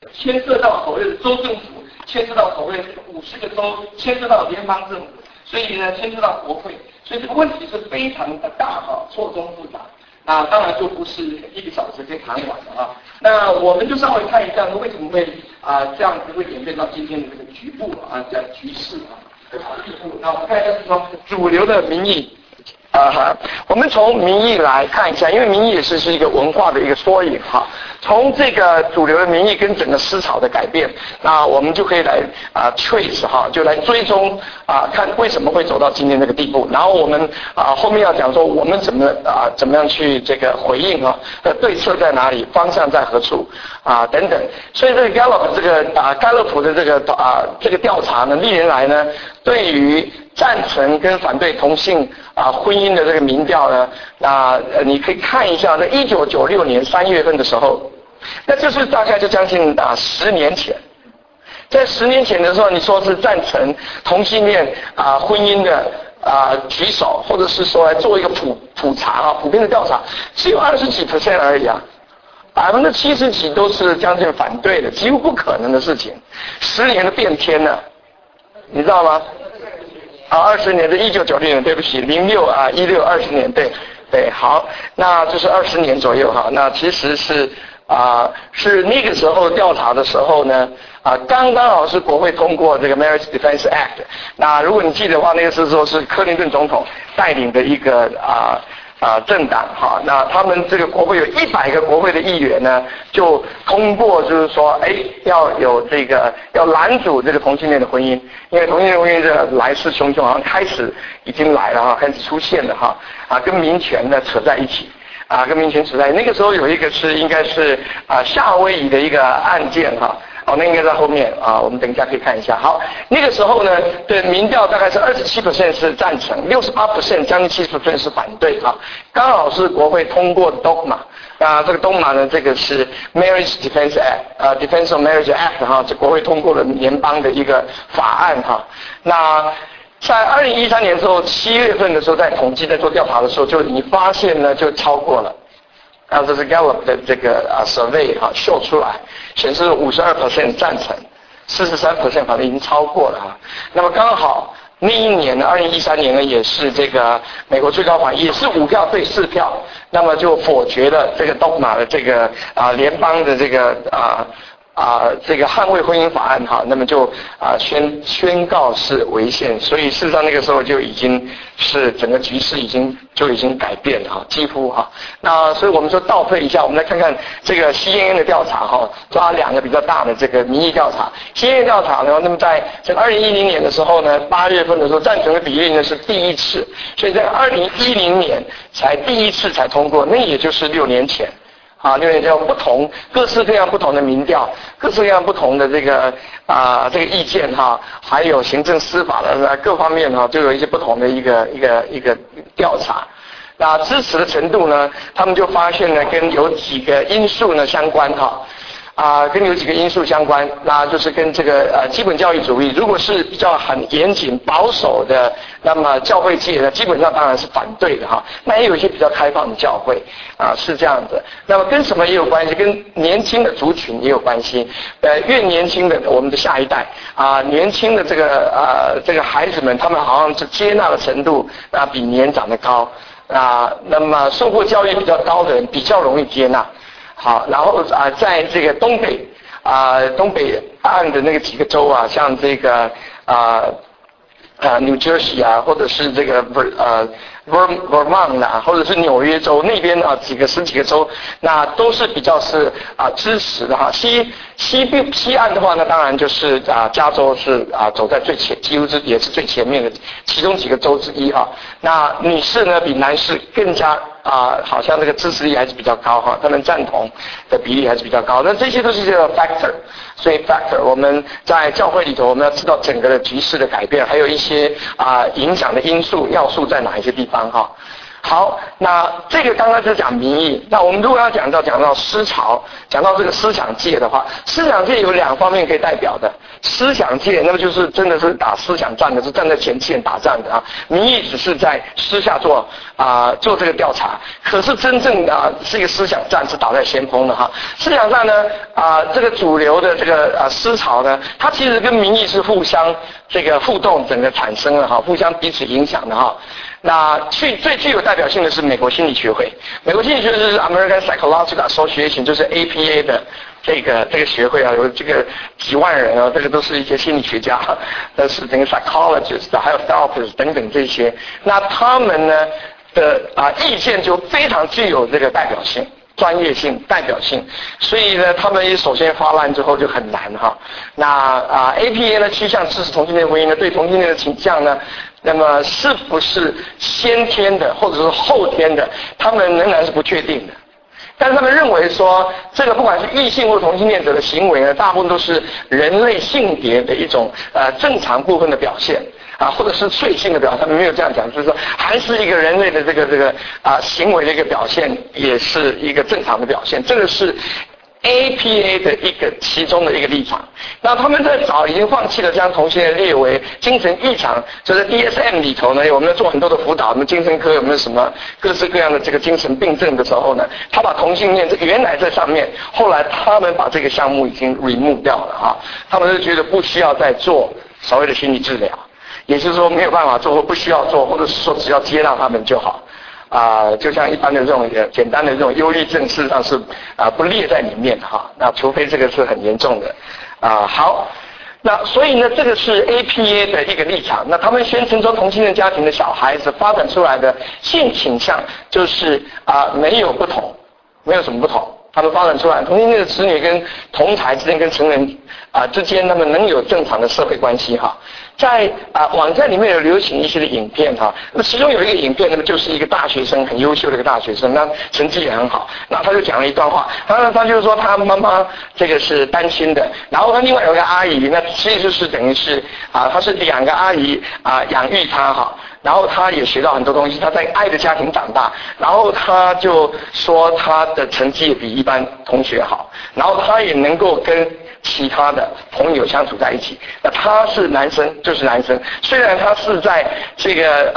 牵涉到所谓的州政府，牵涉到所谓的50个州，牵涉到联邦政府，所以呢，牵涉到国会，所以这个问题是非常的大错综复杂。那当然就不是1个小时可以谈完的啊。那我们就稍微看一下，为什么会这样子会演变到今天的这个局部这样局势地步。那我们看一下是说主流的民意。我们从民意来看一下，因为民意也是一个文化的一个缩影哈。从这个主流的民意跟整个思潮的改变，那我们就可以来trace 哈，就来追踪看为什么会走到今天这个地步。然后我们后面要讲说我们怎么样去这个回应对策在哪里，方向在何处等等。所以这个 Gallup 这个盖勒普的这个调查呢，历年来呢，对于赞成跟反对同性婚姻的这个民调呢，你可以看一下，在1996年3月份的时候，那就是大概就将近10年前。在10年前的时候，你说是赞成同性恋婚姻的举手，或者是说来做一个普查普遍的调查，只有20几%而已70%几都是将近反对的，几乎不可能的事情。10年的变天了，你知道吗？20年的1996年，对不起，06 16 20年，对，好，那就是20年左右哈。那其实是那个时候调查的时候呢，刚好是国会通过这个 Marriage Defense Act。那如果你记得的话，那个时候是克林顿总统带领的一个政党哈，那他们这个国会有100个国会的议员呢，就通过就是说，要有这个要拦阻这个同性恋的婚姻，因为同性恋婚姻这来势汹汹，好像开始已经来了开始出现了跟民权呢扯在一起。跟民权扯在一起。那个时候有一个应该是夏威夷的一个案件那应该在后面我们等一下可以看一下。好，那个时候呢，对民调大概是27% 是赞成，68%将近70% 是反对刚好是国会通过的 DOMA。这个 DOMA 呢，这个是 Marriage Defense Act Defense of Marriage Act 这国会通过了联邦的一个法案那在2013年之后7月份的时候，在统计在做调查的时候，就你发现呢就超过了。这是 Gallup 的这个survey 秀出来，显示52% 赞成，43% 反正已经超过了那么刚好那一年呢，2013年呢，也是这个美国最高法也是5票对4票，那么就否决了这个 DOMA 的这个联邦的这个这个捍卫婚姻法案那么就宣告是违宪，所以事实上那个时候就已经是整个局势已经改变了几乎那所以我们说倒退一下，我们来看看这个 CNN 的调查抓2个比较大的这个民意调查。CNN 调查呢，那么在这个2010年的时候呢，8月份的时候赞成的比例呢是第一次，所以在2010年才第一次才通过，那也就是6年前。6年前不同各式各样不同的民调，各式各样不同的这个这个意见还有行政司法的各方面就有一些不同的一个调查。那支持的程度呢，他们就发现呢跟有几个因素呢相关跟有几个因素相关，那就是跟这个基本教育主义，如果是比较很严谨保守的，那么教会界呢基本上当然是反对的那也有一些比较开放的教会是这样子。那么跟什么也有关系？跟年轻的族群也有关系。越年轻的我们的下一代年轻的这个孩子们，他们好像是接纳的程度比年长的高那么受过教育比较高的人比较容易接纳。好，然后在这个东北岸的那个几个州像这个New Jersey 或者是这个Vermont 或者是纽约州那边十几个州，那都是比较是支持的西岸的话呢，当然就是加州是走在最前，几乎也是最前面的其中几个州之一那女士呢比男士更加好像这个支持力还是比较高他们赞同的比例还是比较高。那这些都是这个 factor， 所以 factor 我们在教会里头我们要知道整个的局势的改变，还有一些影响的因素要素在哪一些地方好，那这个刚刚是讲民意，那我们如果要讲到思潮，讲到这个思想界的话，思想界有2方面可以代表的。思想界那么就是真的是打思想战的，是站在前线打仗的啊。民意只是在私下做这个调查，可是真正是一个思想战，是打在先锋的哈。思想战呢这个主流的这个思潮呢，它其实跟民意是互相这个互动，整个产生了哈，互相彼此影响的哈。那最具有代表性的是美国心理学会，美国心理学会是 American Psychological Association， 就是 APA 的这个学会啊，有这个几万人啊，这个都是一些心理学家，都是整个 psychologists， 还有 therapists 等等这些。那他们呢的意见就非常具有这个代表性。专业性、代表性，所以呢，他们首先发难之后就很难哈。那APA 呢趋向支持同性恋婚姻呢，对同性恋的倾向呢，那么是不是先天的或者是后天的，他们仍然是不确定的。但是他们认为说，这个不管是异性或同性恋者的行为呢，大部分都是人类性别的一种正常部分的表现。或者是罪性的表现，他们没有这样讲，就是说还是一个人类的这个行为的一个表现，也是一个正常的表现。这个是 APA 的其中的一个立场。那他们在早已经放弃了将同性恋列为精神异常，就在 DSM 里头呢，我们做很多的辅导，我们精神科有没有什么各式各样的这个精神病症的时候呢，他把同性恋原来在上面，后来他们把这个项目已经 remove 掉了哈，他们就觉得不需要再做所谓的心理治疗。也就是说没有办法做或不需要做，或者是说只要接纳他们就好，就像一般的这种简单的这种忧郁症，事实上是不列在里面哈。那除非这个是很严重的好，那所以呢，这个是 APA 的一个立场。那他们宣称说，同性恋家庭的小孩子发展出来的性倾向就是没有不同，没有什么不同。他们发展出来，同性恋的子女跟同才之间、跟成人之间，他们能有正常的社会关系哈。在网站里面有流行一些的影片哈，那么其中有一个影片，那么就是一个大学生，很优秀的一个大学生，那成绩也很好，那他就讲了一段话，他就是说他妈妈这个是单亲的，然后他另外有个阿姨，那其实就是等于是他是2个阿姨养育他哈。然后他也学到很多东西，他在爱的家庭长大，然后他就说他的成绩也比一般同学好，然后他也能够跟其他的朋友相处在一起。那他是男生就是男生，虽然他是在这个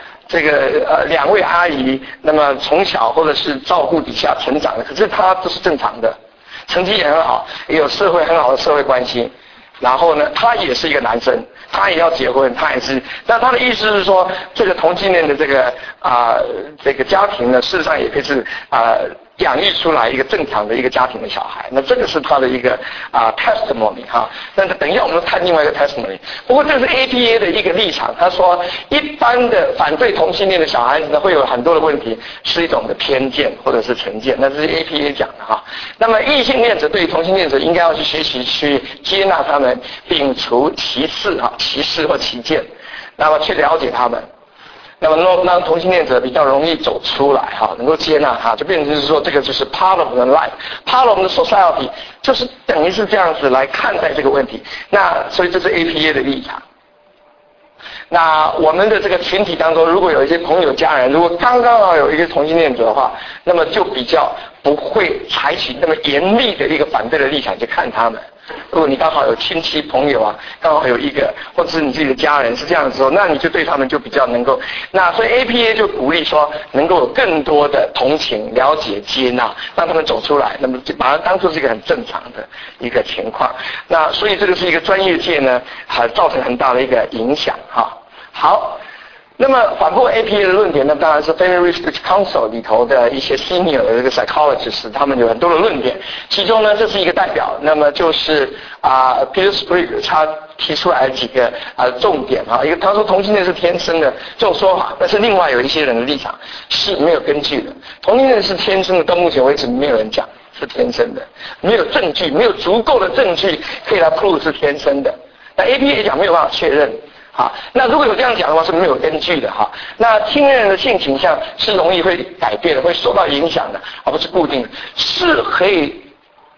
2位阿姨那么从小或者是照顾底下成长的，可是他都是正常的，成绩也很好，也有很好的社会关系。然后呢，他也是一个男生，他也要结婚，他也是。但他的意思是说，这个同性恋的这个家庭呢，事实上也可以是养育出来一个正常的一个家庭的小孩。那这个是他的一个testimony 哈。但是等一下我们看另外一个 testimony。不过这是 APA 的一个立场，他说一般的反对同性恋的小孩子呢，会有很多的问题，是一种的偏见或者是成见，那这是 APA 讲的哈。那么异性恋者对于同性恋者应该要去学习去接纳他们，摒除歧视或歧见，那么去了解他们。那么让同性恋者比较容易走出来哈，能够接纳他，就变成是说这个就是 part of the life，part of the society， 就是等于是这样子来看待这个问题。那所以这是 APA 的立场。那我们的这个群体当中，如果有一些朋友家人，如果刚刚好有一个同性恋者的话，那么就比较不会采取那么严厉的一个反对的立场去看他们。如果你刚好有亲戚朋友刚好有一个，或者是你自己的家人是这样的时候，那你就对他们就比较能够。那所以 APA 就鼓励说，能够有更多的同情、了解、接纳，让他们走出来，那么就把它当作是一个很正常的一个情况。那所以这个是一个专业界呢，造成很大的一个影响哈。好。那么反驳 APA 的论点呢，当然是 Family Research Council 里头的一些 senior 的这个 psychologists， 他们有很多的论点。其中呢，这是一个代表，那么就是Peter Sprague 他提出来几个重点一个他说同性恋是天生的这种说法，但是另外有一些人的立场是没有根据的。同性恋是天生的，到目前为止没有人讲是天生的，没有证据，没有足够的证据可以来 prove 是天生的。那 APA 讲没有办法确认。那如果有这样讲的话是没有根据的哈。那听人的性倾向是容易会改变的，会受到影响的，而不是固定的，是可以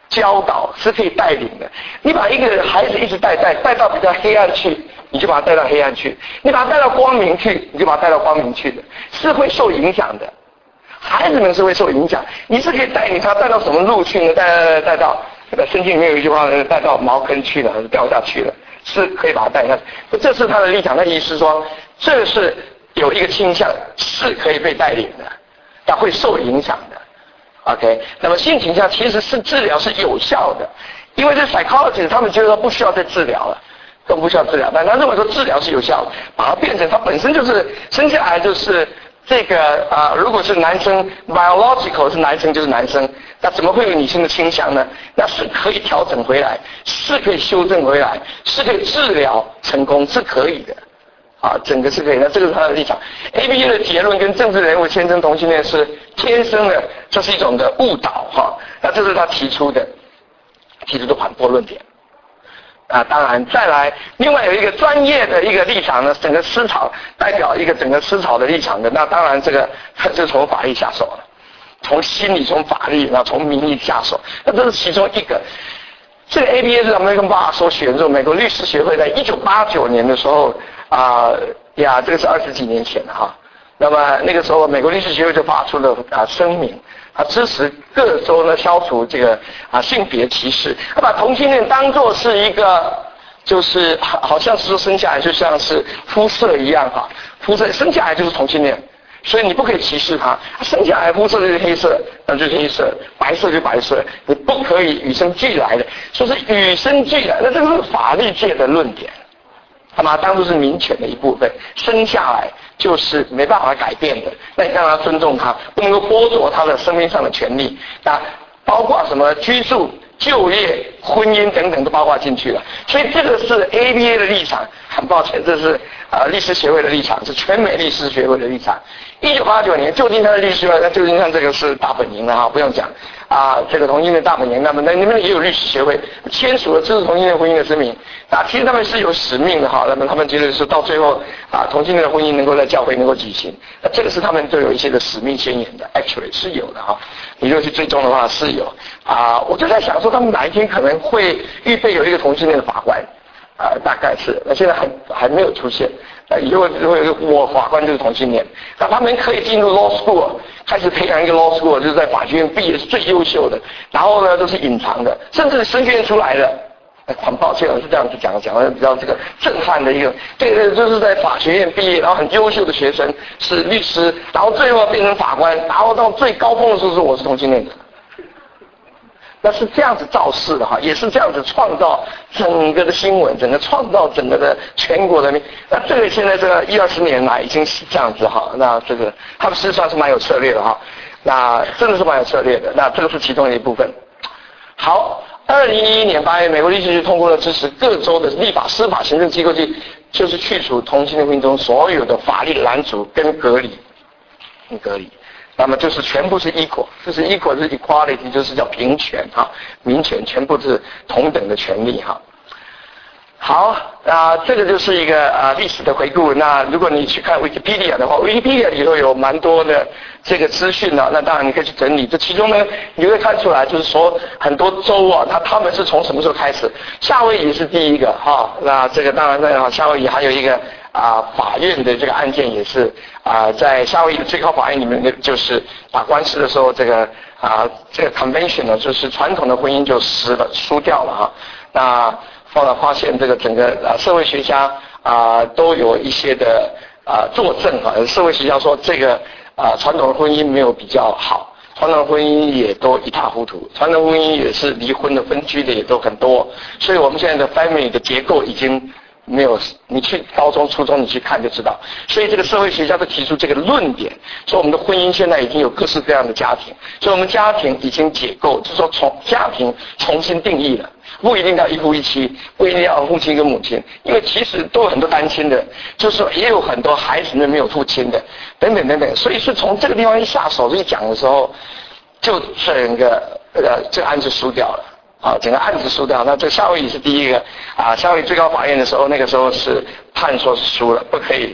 教导，是可以带领的。你把一个孩子一直带到比较黑暗去，你就把他带到黑暗去；你把他带到光明去，你就把他带到光明去的，是会受影响的。孩子们是会受影响，你是可以带领他带到什么路去呢？带到圣经里面有一句话，带到茅坑去了，还是掉下去了，是可以把他带下去。这是他的立场，那意思是说，这是有一个倾向，是可以被带领的，但会受影响的。OK， 那么性倾向其实是治疗是有效的，因为这 psychologist 他们觉得不需要再治疗了，更不需要治疗，但他认为说治疗是有效的，把它变成他本身就是生下来就是这个如果是男生 biological 是男生就是男生，那怎么会有女性的倾向呢？那是可以调整回来，是可以修正回来，是可以治疗成功，是可以的。整个是可以，那这个是他的立场。ABA 的结论跟政治人物签证同性恋是天生的，这是一种的误导那这是他提出的反驳论点。当然再来，另外有一个专业的一个立场呢，整个思潮代表一个整个思潮的立场的，那当然这个就从法律下手了，从心理从法律，然后从民意下手，那这是其中一个。这个 ABA 是 American Bar 所选入美国律师协会在1989年的时候这个是20几年前那么那个时候美国律师协会就发出了声明，支持各州呢消除这个性别歧视，把同性恋当作是一个就是好像是说生下来就像是肤色一样肤色生下来就是同性恋。所以你不可以歧视他，生下来肤色就是黑色，那就是黑色；白色就白色，你不可以与生俱来的，说是与生俱来，那这个是法律界的论点，他把它当作是民权的一部分，生下来就是没办法改变的，那你当然要尊重他，不能够剥夺他的生命上的权利，那包括什么居住、就业、婚姻等等都包括进去了。所以这个是 ABA 的立场，很抱歉，这是律师协会的立场，是全美律师协会的立场。1989年，旧金山的律师会，那旧金山这个是大本营了不用讲这个同性恋大本营，那么那边也有律师协会签署了支持同性恋婚姻的声明其实他们是有使命的那么他们觉得是到最后同性恋的婚姻能够在教会能够举行，那这个是他们都有一些的使命宣言的 ，actually 是有的你如果去追踪的话是有我就在想说他们哪一天可能会预备有一个同性恋的法官大概是，那现在还没有出现。以后会有我法官就是同性恋，那他们可以进入 law school， 开始培养一个 law school， 就是在法学院毕业是最优秀的，然后呢都是隐藏的，甚至升学院出来的。很抱歉，我是这样子讲的比较这个震撼的一个，对，就是在法学院毕业，然后很优秀的学生是律师，然后最后变成法官，然后到最高峰的时候是我是同性恋的。那是这样子造势的也是这样子创造整个的新闻，整个创造整个的全国人民。那这个现在这个10-20年来已经是这样子那这个他们事实上是蛮有策略的那真的是蛮有策略的。那这个是其中的一部分。好，2011年8月，美国律师局通过了支持各州的立法、司法、行政机构就是去除同性恋婚姻中所有的法律拦阻跟隔离。那么就是全部是 equal， 就是 equal 是 equality， 就是叫平权民权，全部是同等的权利好，这个就是一个历史的回顾。那如果你去看 Wikipedia 的话 ，Wikipedia 里头有蛮多的这个资讯那当然你可以去整理。这其中呢，你会看出来，就是说很多州他们是从什么时候开始？夏威夷是第一个那这个当然在夏威夷还有一个法院的这个案件也是在夏威夷的最高法院里面，就是打官司的时候，这个 convention 呢，就是传统的婚姻就输掉了那后来发现这个整个社会学家都有一些的作证社会学家说这个传统的婚姻没有比较好，传统的婚姻也都一塌糊涂，传统婚姻也是离婚的分居的也都很多，所以我们现在的 family 的结构已经没有，你去高中、初中你去看就知道。所以这个社会学家都提出这个论点，说我们的婚姻现在已经有各式各样的家庭，所以我们家庭已经解构，就是说从家庭重新定义了，不一定要一夫一妻，不一定要父亲跟母亲，因为其实都有很多单亲的，就是说也有很多孩子们没有父亲的，等等等等。所以是从这个地方一下手一讲的时候，就整个这个案子输掉了。整个案子输掉，那这夏威夷是第一个夏威夷最高法院的时候，那个时候是判说是输了，不可以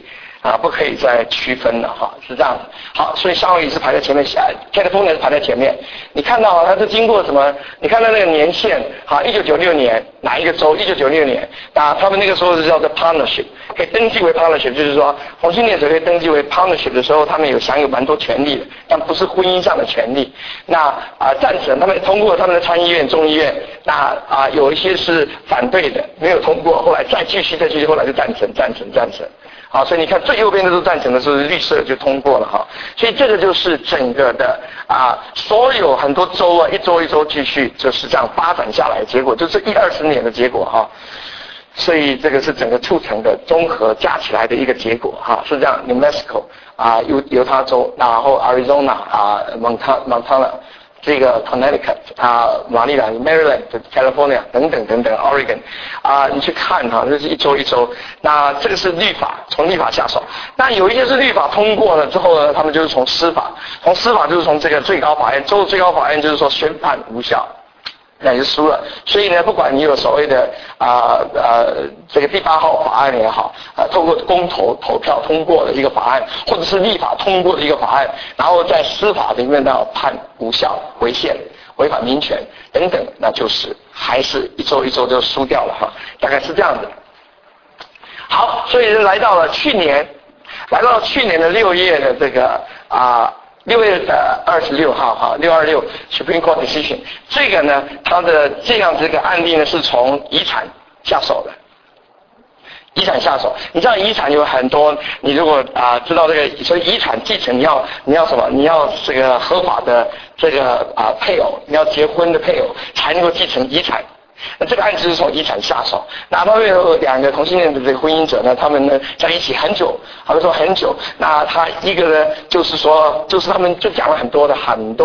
不可以再区分了哈，是这样子。好，所以夏威夷是排在前面，California 是排在前面。你看到它是经过什么？你看到那个年限，好，1996年哪一个州？1996年，他们那个时候是叫做 partnership， 可以登记为 partnership， 就是说同性恋者可以登记为 partnership 的时候，他们有享有蛮多权利的，但不是婚姻上的权利。那赞成，他们通过他们的参议院、众议院，那有一些是反对的，没有通过，后来再继续，后来就赞成。好，所以你看最右边的都赞成的时候，绿色就通过了哈。所以这个就是整个的所有很多州一州一州继续就是这样发展下来的结果，就是20年的结果哈。所以这个是整个促成的综合加起来的一个结果哈，是这样。New Mexico 犹他州，然后 Arizona Montana。这个 Connecticut 马里兰 Maryland California 等等 Oregon 你去看这是一州一州。那这个是律法，从律法下手。那有一些是律法通过了之后呢，他们就是从司法就是从这个最高法院，州的最高法院就是说宣判无效，那就输了。所以呢，不管你有所谓的这个第8号法案也好，透过公投票通过的一个法案，或者是立法通过的一个法案，然后在司法里面要判无效、违宪、违反民权等等，那就是还是一州一州就输掉了哈，大概是这样的。好，所以来到了去年的6月的这个6月26号哈，626 Supreme Court Decision， 这个呢，它的这样子一个案例呢，是从遗产下手的。遗产下手，你知道遗产有很多，你如果知道这个，所以遗产继承你要什么？你要这个合法的这个配偶，你要结婚的配偶才能够继承遗产。那这个案子是从遗产下手，哪怕有2个同性恋的这个婚姻者呢，他们呢在一起很久，他们说很久，那他一个呢就是他们就讲了很多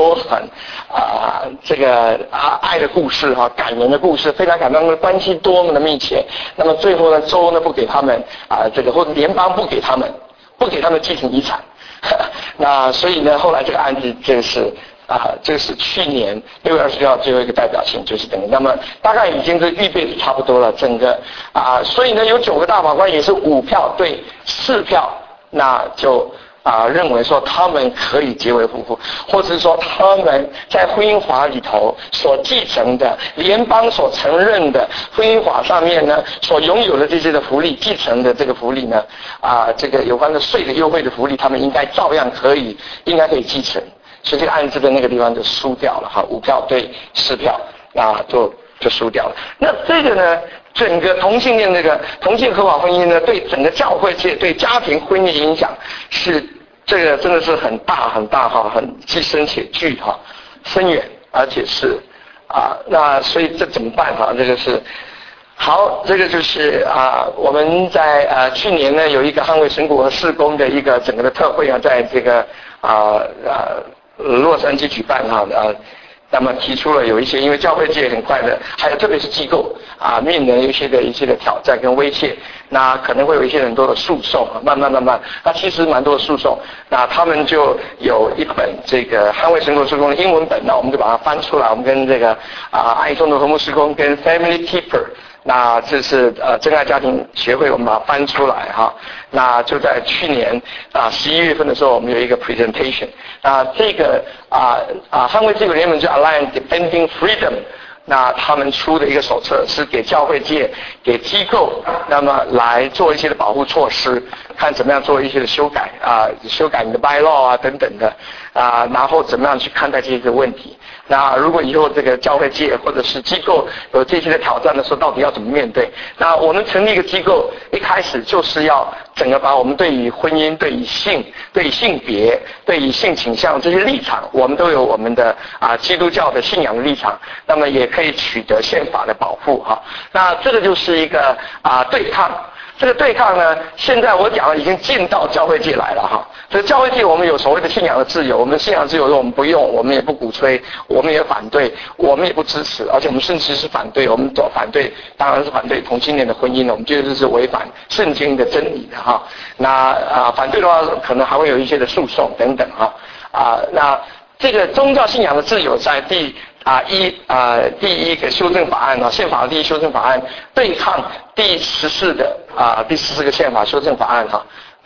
这个爱的故事哈，感人的故事，非常感动，他们的关系多么的密切。那么最后呢，州呢不给他们这个，或者联邦不给他们继承遗产。那所以呢，后来这个案子这是去年6月26号最后一个代表性，就是等于那么大概已经是预备的差不多了，整个所以呢有9个大法官也是5票对4票，那就认为说他们可以结为夫妇，或者是说他们在婚姻法里头所继承的联邦所承认的婚姻法上面呢所拥有的这些的福利，继承的这个福利呢这个有关的税的优惠的福利，他们应该可以继承。所以这个案子的那个地方就输掉了哈，5票对4票，那就输掉了。那这个呢，整个同性恋同性合法婚姻呢，对整个教会界对家庭婚姻影响是这个真的是很大哈，很既深且巨哈，深远，而且是那所以这怎么办哈？这个是好，这个就是我们在去年呢有一个捍卫神国和事工的一个整个的特会在这个洛杉矶举办那么提出了有一些，因为教会界很快的，还有特别是机构面临一些的挑战跟威胁，那可能会有一些很多的诉讼，慢慢，那其实蛮多的诉讼，那他们就有一本这个捍卫神国事工的英文本，那我们就把它翻出来，我们跟这个爱中的和睦事工跟 Family Keeper。那这是真爱家庭协会，我们把它翻出来哈。那就在去年11月份的时候，我们有一个 presentation。这个捍卫自由联盟就 Alliance Defending Freedom， 那他们出的一个手册是给教会界、给机构，那么来做一些的保护措施，看怎么样做一些的修改修改你的 bylaw 等等的然后怎么样去看待这些问题。那如果以后这个教会界或者是机构有这些的挑战的时候，到底要怎么面对？那我们成立一个机构，一开始就是要整个把我们对于婚姻、对于性、对于性别、对于性倾向这些立场，我们都有我们的基督教的信仰的立场，那么也可以取得宪法的保护哈。那这个就是一个对抗。这个对抗呢，现在我讲已经进到教会界来了哈。所以教会界我们有所谓的信仰的自由，我们信仰自由我们不用，我们也不鼓吹，我们也反对，我们也不支持，而且我们甚至是反对，我们都反对，当然是反对同性恋的婚姻了，我们觉得这是违反圣经的真理的哈。那反对的话，可能还会有一些的诉讼等等哈。那这个宗教信仰的自由在第一个修正法案宪法的第一修正法案对抗第14个宪法修正法案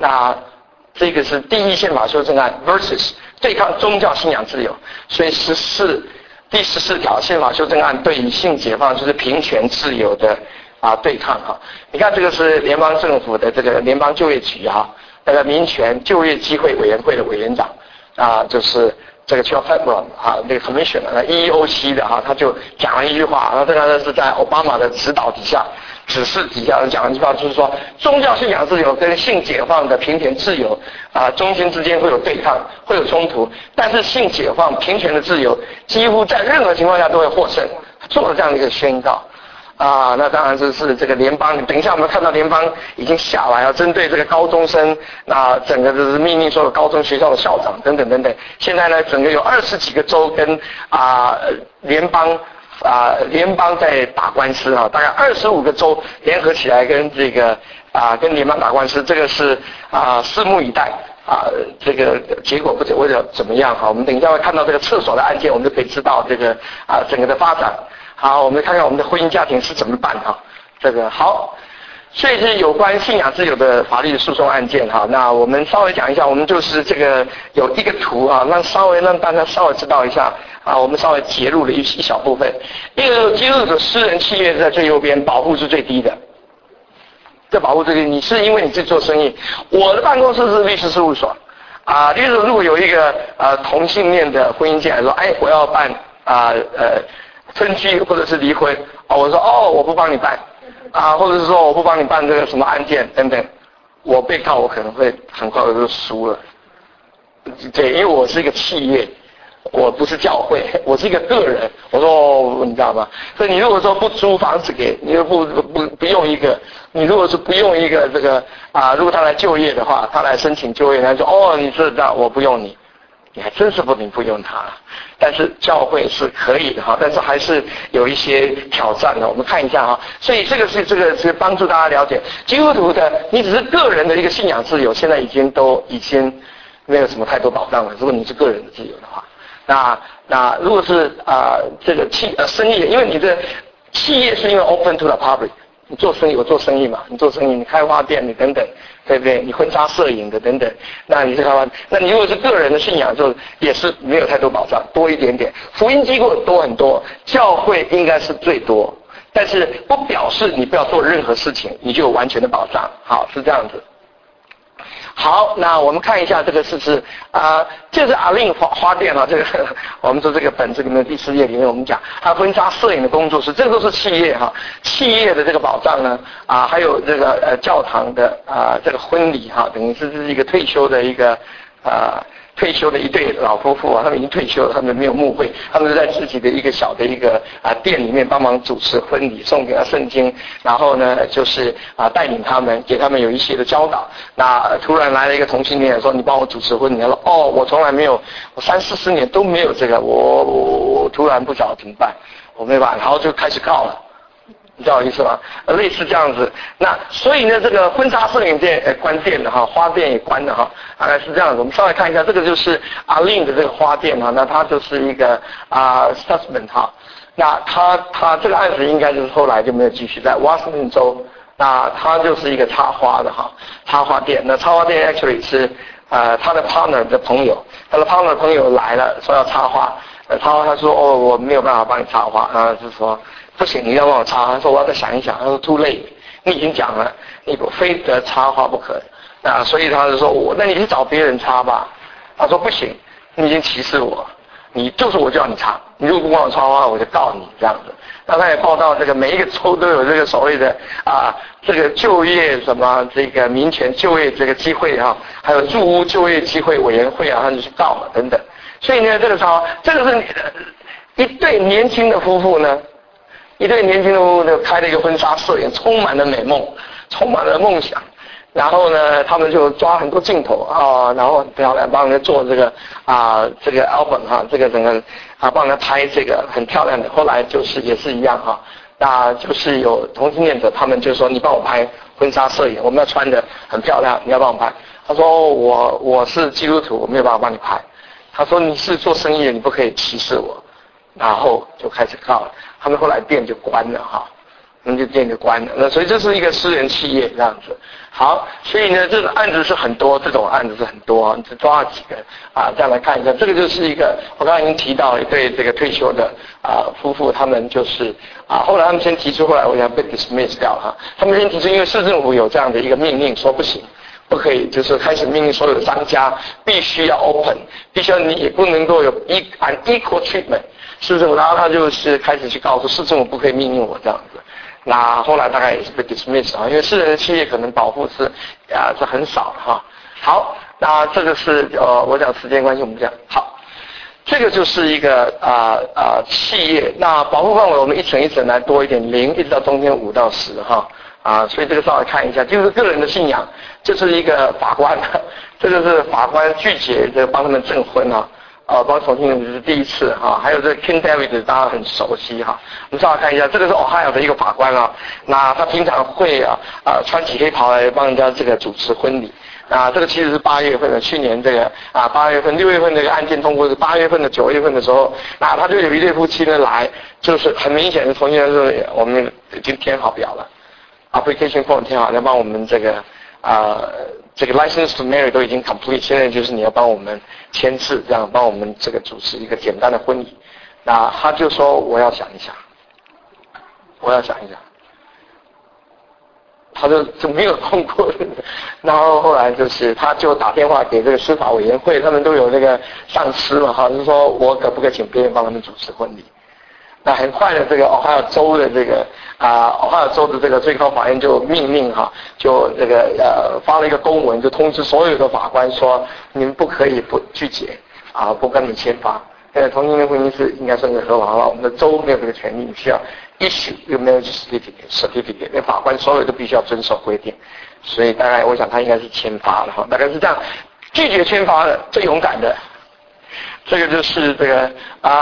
那这个是第一宪法修正案 versus 对抗宗教信仰自由，所以第14条宪法修正案对于性解放就是平权自由的对抗哈。你看这个是联邦政府的这个联邦就业局那个民权就业机会委员会的委员长就是这个 Charles Fedron 那个 Commissioner EEOC 的他就讲了一句话，这个是在奥巴马的指示底下讲了一句话，就是说宗教信仰自由跟性解放的平权自由中间之间会有对抗，会有冲突，但是性解放平权的自由几乎在任何情况下都会获胜，做了这样的一个宣告那当然是这个联邦，等一下我们看到联邦已经下来要针对这个高中生整个就是命令所有高中学校的校长等等等等。现在呢，整个有20几个州跟联邦在打官司大概25个州联合起来跟这个跟联邦打官司，这个是拭目以待这个结果不知会怎么样我们等一下会看到这个厕所的案件，我们就可以知道这个整个的发展。好，我们看看我们的婚姻家庭是怎么办这个好，所以是有关信仰自由的法律诉讼案件那我们稍微讲一下，我们就是这个有一个图让大家稍微知道一下我们稍微截录了一小部分。一个基督徒私人企业在最右边，保护是最低的。这保护最低，你是因为你自己做生意。我的办公室是律师事务所律师如果有一个同性恋的婚姻进来说，我要办分居或者是离婚我说我不帮你办或者是说我不帮你办这个什么案件等等，我被告我可能会很快就输了。对，因为我是一个企业，我不是教会，我是一个个人。我说你知道吗？所以你如果说不租房子给你，不用一个，你如果是不用一个这个如果他来就业的话，他来申请就业，他说你知道我不用你。你还真是不能不用它，但是教会是可以的但是还是有一些挑战的。我们看一下所以这个是帮助大家了解基督徒的，你只是个人的一个信仰自由，现在已经没有什么太多保障了。如果你是个人的自由的话，那如果是这个生意，因为你的企业是因为 open to the public。你做生意，我做生意嘛，你做生意，你开花店，你等等，对不对？你婚纱摄影的等等，那你是开花，那你如果是个人的信仰，就也是没有太多保障，多一点点。福音机构多很多，教会应该是最多，但是不表示你不要做任何事情，你就有完全的保障。好，是这样子。好，那我们看一下这个是这是阿令花店这个我们说这个本子里面第4页里面我们讲婚纱摄影的工作室，这个都是企业企业的这个保障呢还有这个教堂的这个婚礼等于是一个退休的一对老夫妇他们已经退休了，他们没有牧会，他们是在自己的一个小的一个店里面帮忙主持婚礼，送给他圣经，然后呢就是带领他们，给他们有一些的教导。那突然来了一个同性恋说你帮我主持婚礼，他说我从来没有，我30-40年都没有这个，我突然不晓得怎么办，我没办法，然后就开始告了。你知道我意思吗？类似这样子。那所以呢，这个婚纱摄影店关店了花店也关了大概是这样子。我们稍微看一下，这个就是阿令的这个花店那它就是一个Sussman 那他这个案子应该就是后来就没有继续在华盛顿州。那他就是一个插花的插花店。那插花店 actually 是他的 partner 的朋友，他的 partner 朋友来了说要插花，他说我没有办法帮你插花，然后就说不行，你要帮我插。他说我要再想一想。他说 too late， 你已经讲了，你非得插花不可。所以他就说那你去找别人插吧。他说不行，你已经歧视我，你就是我叫你插，你如果不帮我插花，我就告你这样子。那他也报道这个每一个州都有这个所谓的这个就业什么这个民权就业这个机会还有住屋就业机会委员会他就去告了等等。所以呢，这个是一对年轻的夫妇呢。一对年轻的夫妇开了一个婚纱摄影，充满了美梦，充满了梦想。然后呢，他们就抓很多镜头然后很漂亮，帮人家做这个这个 album 这个整个帮人家拍这个很漂亮的。后来就是也是一样那就是有同性恋者，他们就说你帮我拍婚纱摄影，我们要穿得很漂亮，你要帮我拍。他说我是基督徒，我没有办法帮你拍。他说你是做生意的，你不可以歧视我。然后就开始告了，他们后来店就关了那就店就关了。那所以这是一个私人企业这样子。好，所以呢，这个案子是很多，这种案子是很多啊，只抓了几个啊，这样来看一下。这个就是一个，我刚才已经提到一对这个退休的夫妇，他们就是后来他们先提出，后来我想被 dismiss 掉了哈。他们先提出，因为市政府有这样的一个命令，说不行，不可以，就是开始命令所有的商家必须要 open， 必须要你也不能够有unequal treatment。市政府，然后他就是开始去告诉市政府不可以命令我这样子。那后来大概也是被 dismiss 因为私人的企业可能保护是很少哈。好，那这个是我讲时间关系我们讲好，这个就是一个企业。那保护范围我们一层一层来多一点，0一直到中间5到10哈所以这个稍微看一下，就是个人的信仰，这是一个法官，这个是法官拒绝这个帮他们证婚帮重庆人是第一次还有这个 King David 大家很熟悉我们稍微看一下，这个是 Ohio 的一个法官那他平常会穿起黑袍来帮人家这个主持婚礼。这个其实是8月份的，去年这个8月份6月份这个案件通过是8月份的9月份的时候，那他就有一对夫妻呢来，就是很明显的重庆人说我们已经填好表了 ，application form 填好，要帮我们这个这个 license to marry 都已经 complete， 现在就是你要帮我们签字，这样帮我们这个主持一个简单的婚礼。那他就说我要想一下，他就没有通过。然后后来就是他就打电话给这个司法委员会，他们都有那个上司嘛就是说我可不可以请别人帮他们主持婚礼。那很快的，这个Ohio州的这个Ohio州的这个最高法院就命令就这个发了一个公文，就通知所有的法官说，你们不可以不拒绝不跟你们签发。同性恋婚姻是应该算是合法了，我们的州没有这个权利，你需要 issue 一个 marriage certificate， 那法官所有都必须要遵守规定。所以大概我想他应该是签发了大概是这样。拒绝签发的最勇敢的。这个就是这个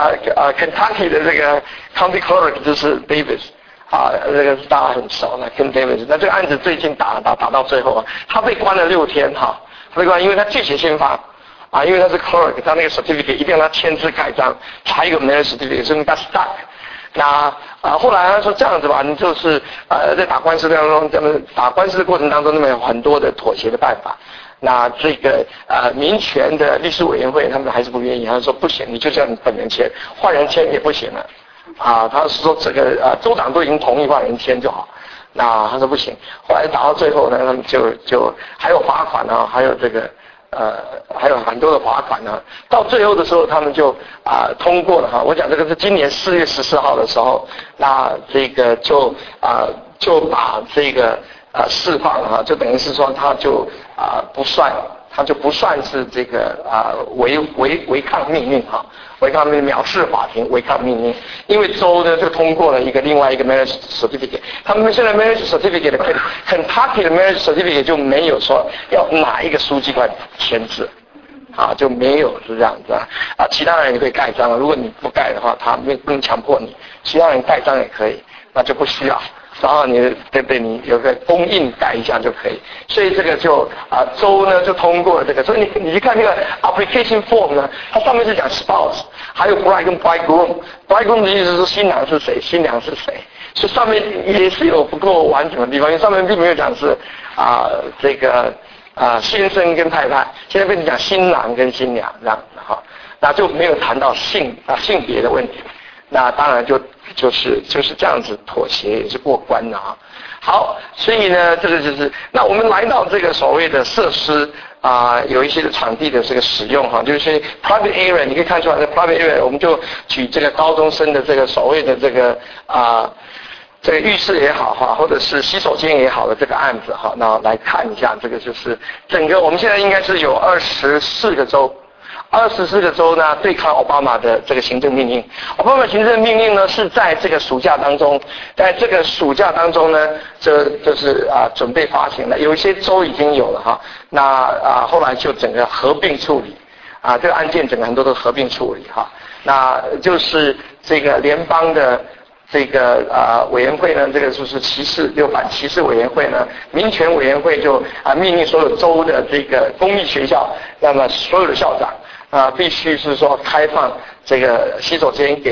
Kentucky 的这个 County Clerk 就是 Davis 这个是大家很熟的 Ken Davis。那这个案子最近打到最后他被关了6天他被关，因为他拒绝签发因为他是 Clerk， 他那个 certificate 一定要他签字盖章，才有 marriage certificate， 所以他 stuck。那后来他说这样子吧，你就是在打官司当中，打官司的过程当中，那么有很多的妥协的办法。那这个民权的律师委员会他们还是不愿意，他说不行，你就叫你本人签，换人签也不行了他是说这个州长都已经同意换人签就好。那他说不行，后来打到最后呢，他们就还有罚款还有这个还有很多的罚款到最后的时候他们就通过了我讲这个是今年4月14号的时候，那这个就把这个释放了就等于是说他就不算是这个违抗命令违抗命令藐视法庭违抗命令，因为州呢就通过了另外一个 marriage certificate， 他们现在 marriage certificate Kentucky 的 marriage certificate 就没有说要哪一个书记官签字就没有是这样子其他人也可以盖章如果你不盖的话他不能强迫你，其他人盖章也可以，那就不需要。然后你对你有个公印改一下就可以，所以这个就州呢就通过了这个，所以你去看那个 application form 呢，它上面是讲 spouse， 还有 bride 跟 bridegroom 的意思是新郎是谁，新娘是谁，所以上面也是有不够完整的地方，因为上面并没有讲是这个先生跟太太，现在变成讲新郎跟新娘这样子那就没有谈到性别的问题。那当然就是这样子妥协也是过关的好，所以呢这个就是那我们来到这个所谓的设施有一些的场地的这个使用就是 private area， 你可以看出来的 private area， 我们就举这个高中生的这个所谓的这个这个浴室也好或者是洗手间也好的这个案子那来看一下，这个就是整个我们现在应该是有24个州。24个州呢对抗奥巴马的这个行政命令。奥巴马行政命令呢是在这个暑假当中，呢就是准备发行了，有一些州已经有了那后来就整个合并处理这个案件整个很多都合并处理那就是这个联邦的这个委员会呢，这个就是反歧视委员会呢，民权委员会就命令所有州的这个公立学校，那么所有的校长必须是说开放这个洗手间给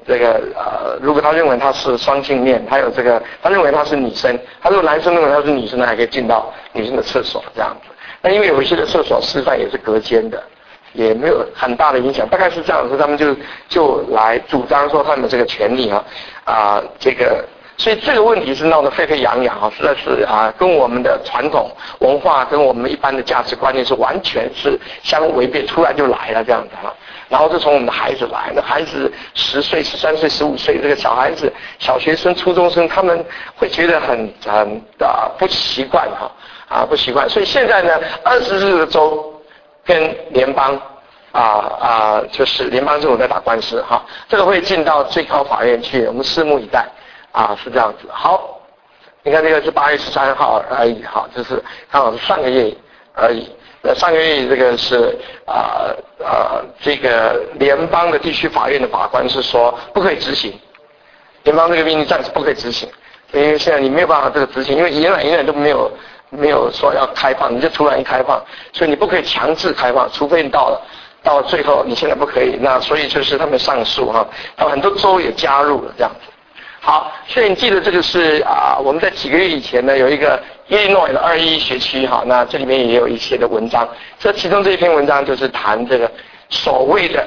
这个如果他认为他是双性恋，他有这个，他认为他是女生，他如果男生认为他是女生，他还可以进到女生的厕所这样子。那因为有一些的厕所示范也是隔间的，也没有很大的影响，大概是这样子，他们就来主张说他们这个权利这个。所以这个问题是闹得沸沸扬扬实在是跟我们的传统文化跟我们一般的价值观念是完全是相违背，突然就来了这样子然后就从我们的孩子来，那孩子10岁、13岁、15岁这个小孩子、小学生、初中生，他们会觉得很不习惯不习惯。所以现在呢，24个州跟联邦就是联邦政府在打官司这个会进到最高法院去，我们拭目以待是这样子。好，你看这个是8月13号而已就是刚好是上个月而已。那上个月这个是这个联邦的地区法院的法官是说不可以执行，联邦这个命令暂时不可以执行，因为现在你没有办法这个执行，因为永远都没有说要开放，你就突然一开放，所以你不可以强制开放，除非你到最后你现在不可以，那所以就是他们上诉他们很多州也加入了这样子。好，所以你记得这个是我们在几个月以前呢有一个Illinois的21学区那这里面也有一些的文章，其中这一篇文章就是谈这个所谓的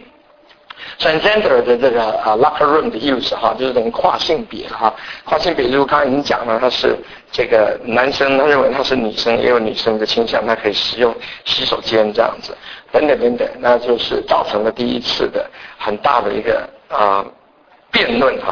transgender 的这个locker room 的 use 就是等于跨性别跨性别如果刚才已经讲了，他是这个男生，他认为他是女生，也有女生的倾向，他可以使用洗手间这样子，等等，那就是造成了第一次的很大的一个辩论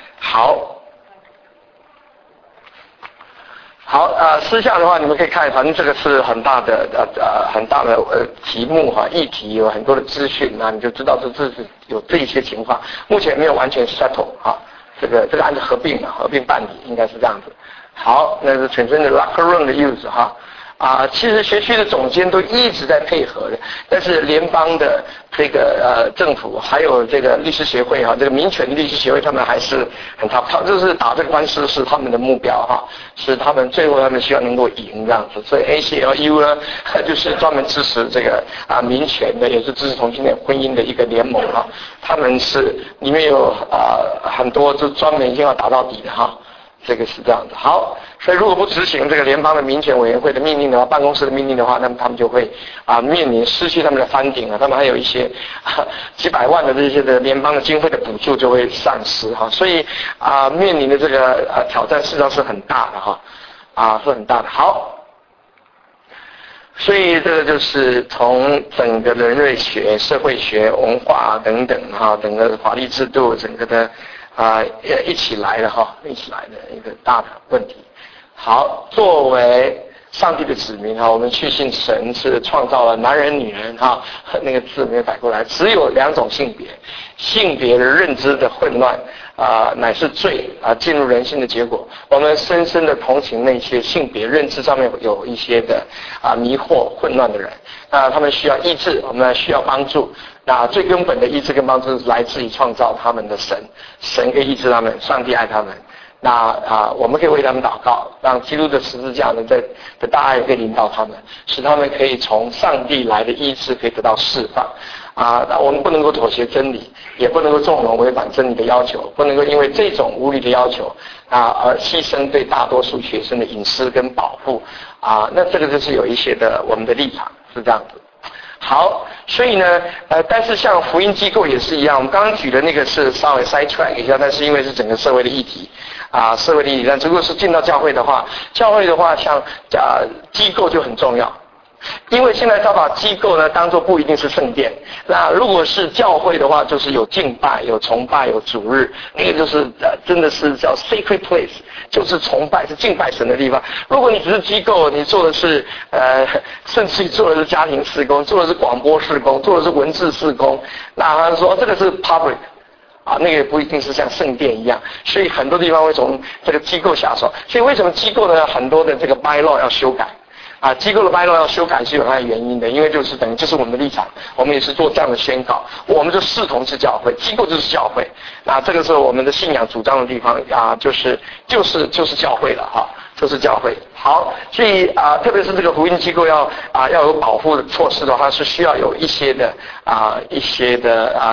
好，私下的话，你们可以看，反正这个是很大的题目议题，有很多的资讯，那你就知道这是有这一些情况，目前没有完全 settle 这个案子合并办理，应该是这样子。好，那是全身的 locker room 的 use 其实学区的总监都一直在配合的，但是联邦的这个政府还有这个律师协会这个民权律师协会，他们还是很就是打这个官司是他们的目标是他们最后他们希望能够赢这样子。所以 ACLU 呢就是专门支持这个民权的，也是支持同性恋婚姻的一个联盟他们是里面有很多就专门一定要打到底的这个是这样子。好，所以如果不执行这个联邦的民权委员会的命令的话，办公室的命令的话，那么他们就会面临失去他们的funding他们还有一些几百万的这些的联邦的经费的补助就会丧失所以面临的这个挑战事实上是很大的是很大的。好，所以这个就是从整个人类学、社会学、文化等等整个法律制度整个的一起来的一个大的问题。好，作为上帝的子民我们确信神是创造了男人女人那个字没有改过来，只有2种性别，性别的认知的混乱乃是罪进入人心的结果。我们深深的同情那些性别认知上面有一些的迷惑混乱的人他们需要医治，我们需要帮助。那最根本的医治跟帮助是来自于创造他们的神可以医治他们，上帝爱他们。那我们可以为他们祷告，让基督的十字架的大爱可以领导他们，使他们可以从上帝来的医治可以得到释放那我们不能够妥协真理，也不能够纵容违反真理的要求，不能够因为这种无理的要求而牺牲对大多数学生的隐私跟保护那这个就是有一些的我们的立场是这样子。好，所以呢但是像福音机构也是一样，我们刚刚举的那个是稍微 side track 一下，但是因为是整个社会的议题社会的议题，但如果是进到教会的话像机构就很重要，因为现在他把机构呢当作不一定是圣殿，那如果是教会的话，就是有敬拜、有崇拜、有主日，那个就是真的是叫 sacred place， 就是崇拜、是敬拜神的地方。如果你只是机构，你做的是甚至做的是家庭事工，做的是广播事工，做的是文字事工，那他说这个是 public那个也不一定是像圣殿一样，所以很多地方会从这个机构下手。所以为什么机构呢很多的这个 bylaw 要修改机构的 bylaw 要修改是有它的原因的，因为就是等于这是我们的立场，我们也是做这样的宣告，我们就视同是教会，机构就是教会这个是我们的信仰主张的地方就是教会了就是教会。好，所以特别是这个福音机构要有保护的措施的话，是需要有一些的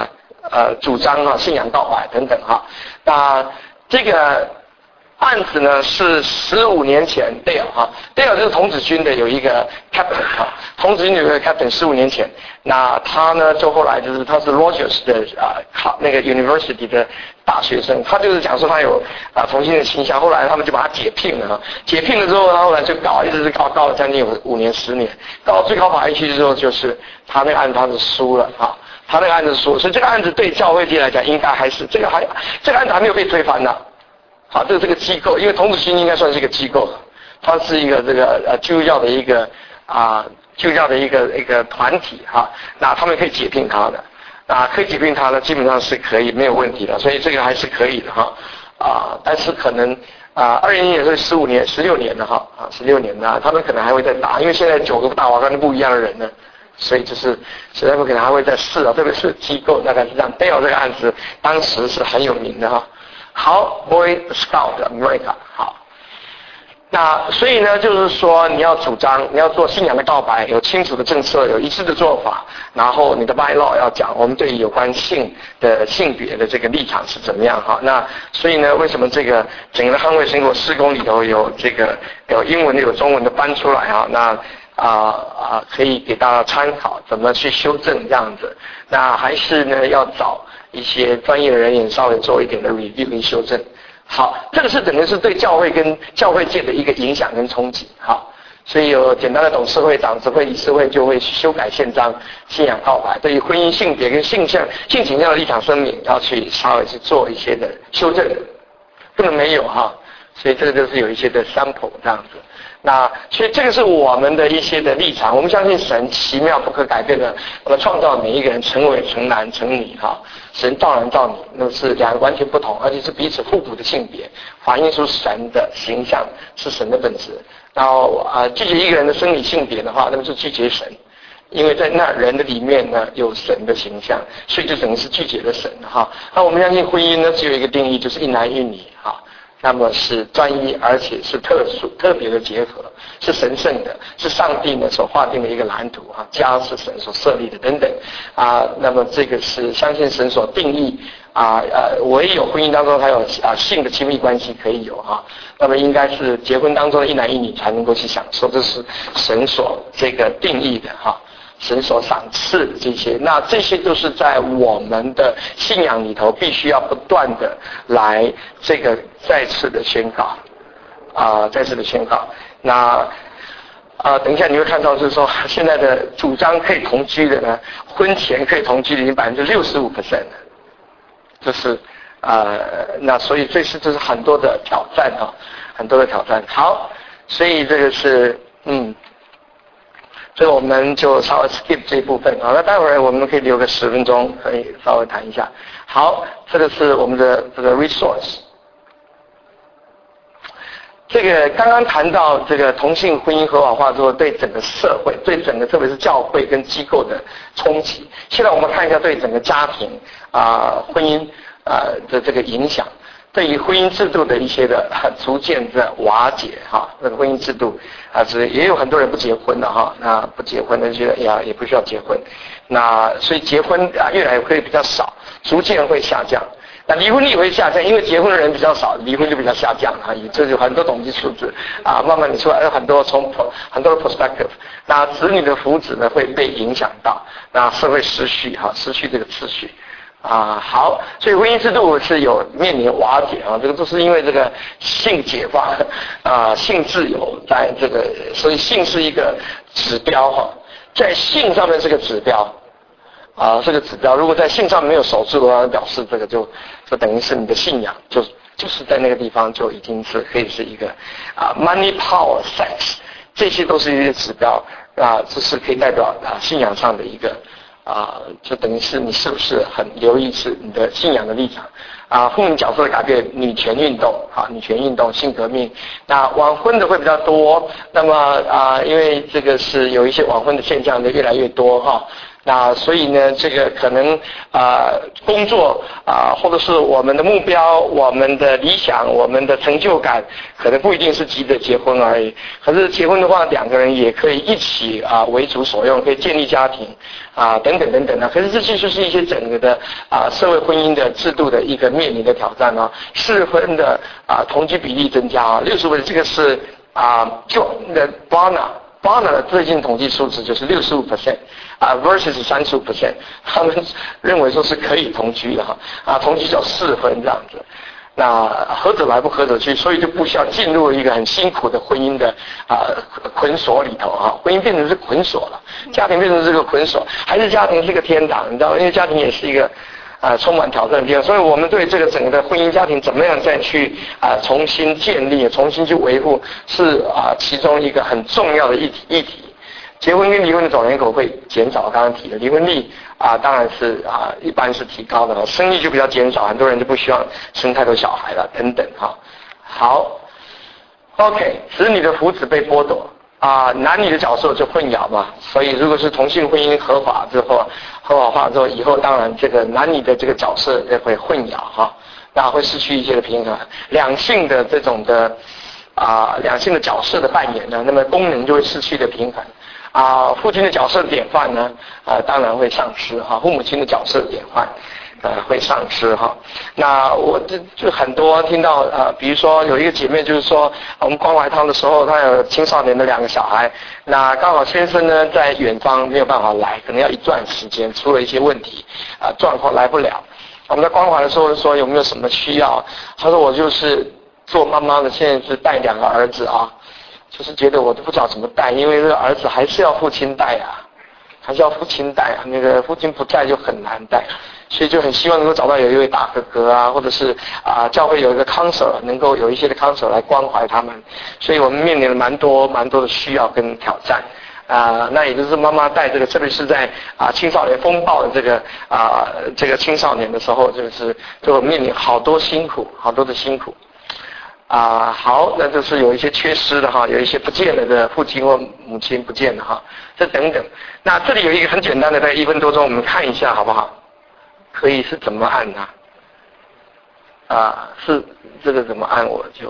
主张信仰告白等等那这个案子呢是15年前 Dale 就是童子军的有一个 captain 童子军有一个 captain 15年前，那他呢就后来就是他是 Rogers 的那个 University 的大学生，他就是讲说他有同性的倾向，后来他们就把他解聘了解聘了之后他后来就一直是告了将近有5年10年，到最高法院去之后就是他那个案子他是输了他那个案子输，所以这个案子对教会界来讲应该还是这个案子还没有被推翻呢这个机构，因为童子军应该算是一个机构，它是一个这个基督教的一个基督教的一个团体那他们可以解聘他的可以解聘他的基本上是可以没有问题的，所以这个还是可以的但是可能20年也是16年的16年的他们可能还会再打，因为现在9个大法官都不一样的人呢，所以就是所以他们可能还会再试特别是机构大概是这样。Dale 这个案子当时是很有名的好 Boy Scout America 那所以呢就是说你要主张你要做信仰的告白，有清楚的政策，有一致的做法，然后你的 bylaw 要讲我们对有关性别的这个立场是怎么样那所以呢为什么这个整个的捍卫生活施工里头有这个有英文的有中文的搬出来那可以给大家参考怎么去修正这样子，那还是呢要找一些专业的人员稍微做一点的 review 跟修正。好，这个是等于是对教会跟教会界的一个影响跟冲击所以有简单的董事会、长执会、理事会就会修改宪章、信仰告白，对于婚姻性别跟性倾向的立场声明要去稍微去做一些的修正，不能没有所以这个就是有一些的 sample 这样子。那所以这个是我们的一些的立场，我们相信神奇妙不可改变的，我们创造每一个人成为成男成女神造男造女，那是两个完全不同而且是彼此互补的性别，反映出神的形象是神的本质。然后拒绝一个人的生理性别的话，那么是拒绝神，因为在那人的里面呢有神的形象，所以就等于是拒绝了神那我们相信婚姻呢只有一个定义，就是一男一女那么是专一而且是特别的结合，是神圣的，是上帝呢所划定的一个蓝图家是神所设立的等等那么这个是相信神所定义唯有婚姻当中还有性的亲密关系可以有那么应该是结婚当中的一男一女才能够去享受，这是神所这个定义的神所赏赐的这些，那这些都是在我们的信仰里头必须要不断的来这个再次的宣告那等一下你会看到就是说现在的主张可以同居的呢，婚前可以同居的已经65%了，就是那所以这是很多的挑战很多的挑战。好，所以这个是所以我们就稍微 skip 这一部分那待会儿我们可以留个10分钟，可以稍微谈一下。好，这个是我们的这个 resource。这个刚刚谈到这个同性婚姻合法化之后对整个社会，对整个特别是教会跟机构的冲击。现在我们看一下对整个家庭婚姻的这个影响。对于婚姻制度的一些的逐渐的瓦解那个婚姻制度也有很多人不结婚的那不结婚的觉得也不需要结婚，那所以结婚越来越会比较少，逐渐会下降。那离婚率也会下降，因为结婚的人比较少，离婚就比较下降这就很多统计数字慢慢你出来有很多从很多的 perspective。那子女的福祉呢会被影响到，那社会失去这个秩序。好，所以婚姻制度是有面临瓦解这个都是因为这个性解放性自由在这个，所以性是一个指标在性上面是个指标是个指标，如果在性上没有守住的话，表示这个就等于是你的信仰就是在那个地方就已经是可以是一个money power sex， 这些都是一些指标这是可以代表信仰上的一个就等于是你是不是很留意是你的信仰的立场妇女角色的改变，女权运动女权运动，性革命。那晚婚的会比较多，那么因为这个是有一些晚婚的现象就越来越多那所以呢，这个可能工作或者是我们的目标、我们的理想、我们的成就感，可能不一定是急着结婚而已。可是结婚的话，两个人也可以一起为主所用，可以建立家庭等等等等的。可是这些就是一些整个的社会婚姻的制度的一个面临的挑战适婚的同居比例增加65%，这个是就那 Barna 最近统计数字就是65%versus 35%，他们认为说是可以同居的同居叫适婚这样子。那合者来不合者去，所以就不需要进入一个很辛苦的婚姻的捆锁里头婚姻变成是捆锁了，家庭变成这个捆锁，还是家庭是个天堂，你知道吗？因为家庭也是一个充满挑战的地方，所以我们对这个整个的婚姻家庭怎么样再去重新建立、重新去维护，是其中一个很重要的议题。结婚跟离婚的总人口会减少，刚刚提的离婚率当然是一般是提高的生育就比较减少，很多人就不希望生太多小孩了等等好 ，OK， 子女的福祉被剥夺男女的角色就混淆嘛，所以如果是同性婚姻合法化之后，以后当然这个男女的这个角色也会混淆那会失去一些的平衡，两性的这种的两性的角色的扮演呢，那么功能就会失去的平衡父亲的角色典范呢当然会丧失父母亲的角色典范会丧失那我就很多听到比如说有一个姐妹就是说我们关怀她的时候，她有青少年的2个小孩，那刚好先生呢在远方没有办法来，可能要一段时间，出了一些问题状况来不了。我们在关怀的时候说有没有什么需要，她说我就是做妈妈的，现在是带2个儿子就是觉得我都不知道怎么带，因为这个儿子还是要父亲带还是要父亲带那个父亲不在就很难带，所以就很希望能够找到有一位大哥哥或者是教会有一个 counselor， 能够有一些的 counselor 来关怀他们，所以我们面临了蛮多的需要跟挑战那也就是妈妈带这个，特别是在青少年风暴的这个青少年的时候，就面临好多的辛苦好，那就是有一些缺失的有一些不见了的父亲或母亲不见了这等等。那这里有一个很简单的，在1分多钟我们看一下好不好？可以是怎么按是这个怎么按我就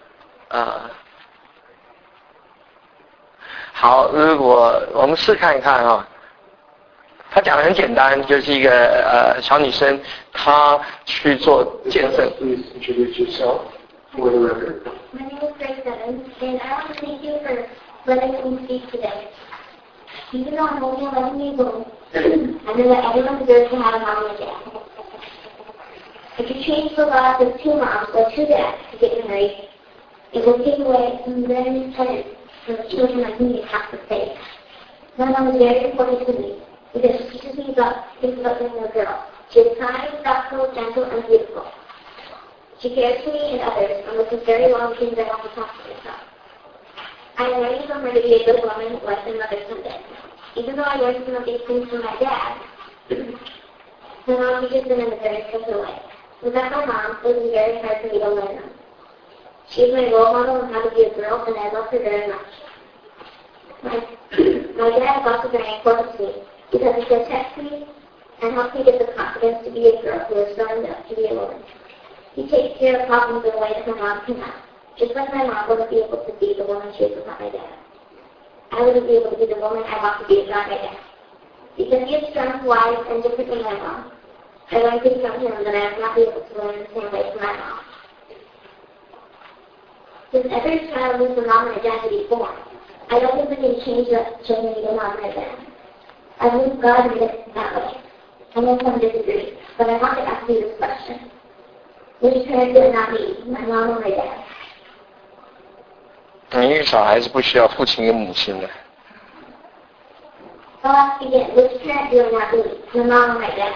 好，如果我们试看一看他讲的很简单，就是一个小女生，她去做健身。Please introduce yourself for the record. My name is Grace Evans, and I want to thank you for letting me speak today. Even though I'm only 11 years old, I know that everyone deserves to have a mom and a dad. If you change the laws of 2 moms or 2 dads to get married, it will take away some very important for the children like me to have to face. My mom is very important to me because she teaches me about things about being a girl. She is kind, thoughtful, gentle, and beautiful. She cares for me and others, and listens very well to things I want to talk to myself. I am ready for her to be a good woman, wife, and mother someday. Even though I learned some of these things from my dad, my mom teaches them in a very special way. Without my mom, it would be very hard for me to learn them. She is my role model on how to be a girl, and I love her very much. My dad is also very important to me because he protects me and helps me get the confidence to be a girl who is growing up to be a woman. He takes care of problems in a way that my mom cannot. Just like my mom wouldn't be able to be the woman she is without my dad. I wouldn't be able to be the woman I want to be without my dad. Because he is strong, wise, and different than my mom. I learned things from him that I would not be able to learn in the same way from my mom. Since every child needs a mom and a dad to be born, I don't think we can change that children need a mom and a dad. I believe God made it that way. I know some disagree, but I want to ask you this question. Which parent did not need, my mom or my dad? 因为小孩是不需要父亲跟母亲的。 I'll ask again. Which parent do I not need, my mom or my dad?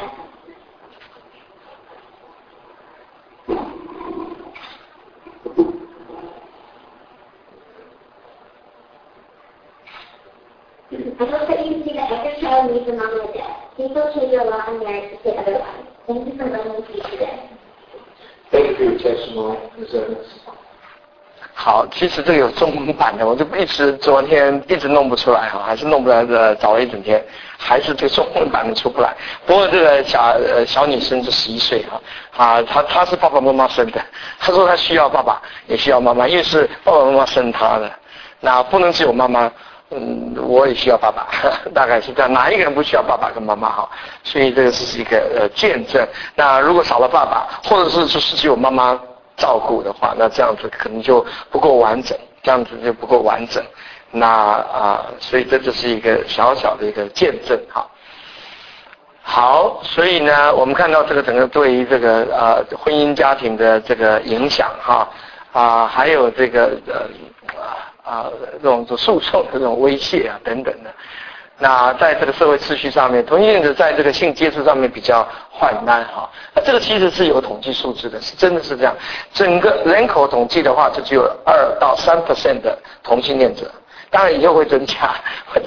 I hope that you see that every child needs a mom and a dad. Please don't change your law and marriage to say otherwise. Thank you for letting me speak today. Thank you for your testimony, Ms. Evans. 好，其实这个有中文版的，我就昨天一直弄不出来哈，还是弄不来的，找了一整天，还是这个中文版的出不来。不过这个小女生就11岁哈，她是爸爸妈妈生的，她说她需要爸爸，也需要妈妈，因为是爸爸妈妈生她的，那不能只有妈妈。我也需要爸爸，大概是这样。哪一个人不需要爸爸跟妈妈哈？所以这个是一个见证。那如果少了爸爸，或者是就是只有妈妈照顾的话，那这样子可能就不够完整，这样子就不够完整。那所以这就是一个小小的一个见证哈。好，所以呢，我们看到这个整个对于这个婚姻家庭的这个影响哈还有这个这种诉讼的这种威胁等等的。那在这个社会秩序上面，同性恋者在这个性接触上面比较缓慢哈。那这个其实是有统计数字的，是真的是这样。整个人口统计的话，就只有2到3% 的同性恋者。当然以后会增加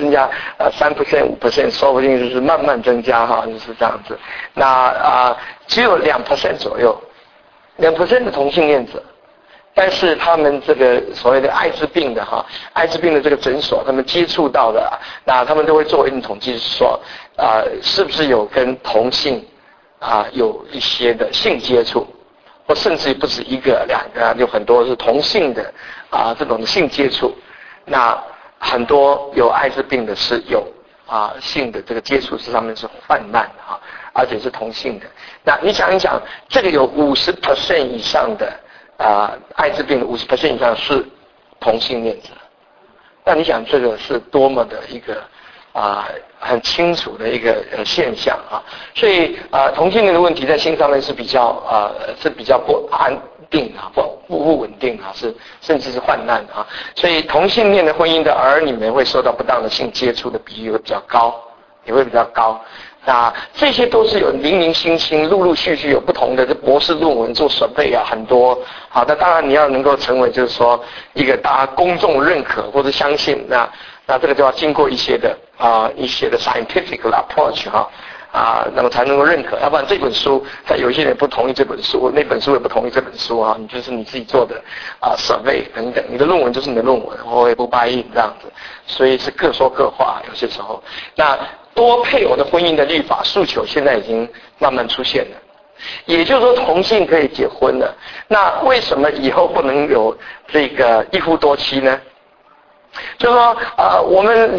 3% 5%，说不定就是慢慢增加哈，就是这样子。那只有2% 左右，2% 的同性恋者。但是他们这个所谓的艾滋病的艾滋病的这个诊所，他们接触到的那他们都会做一种统计，说是不是有跟同性有一些的性接触，或甚至不止1个2个，有很多是同性的这种性接触。那很多有艾滋病的是有性的这个接触是上面是泛滥的而且是同性的。那你想一想，这个有50% 以上的艾滋病的50% 以上是同性恋者，那你想这个是多么的一个很清楚的一个现象所以同性恋的问题在性上面是比较不安定不稳定是甚至是泛滥所以同性恋的婚姻的儿女们会受到不当的性接触的比例会比较高，也会比较高。那这些都是有零零星星陆陆续续有不同的博士论文做准备很多。好，那当然你要能够成为就是说一个大家公众认可或者相信，那这个就要经过一些的 scientific approach 那么才能够认可，要不然这本书在有些人不同意这本书，那本书也不同意这本书你就是你自己做的survey 等等，你的论文就是你的论文，我也不buy in这样子，所以是各说各话有些时候。那多配偶的婚姻的立法诉求现在已经慢慢出现了，也就是说同性可以结婚了。那为什么以后不能有这个一夫多妻呢？就是说我们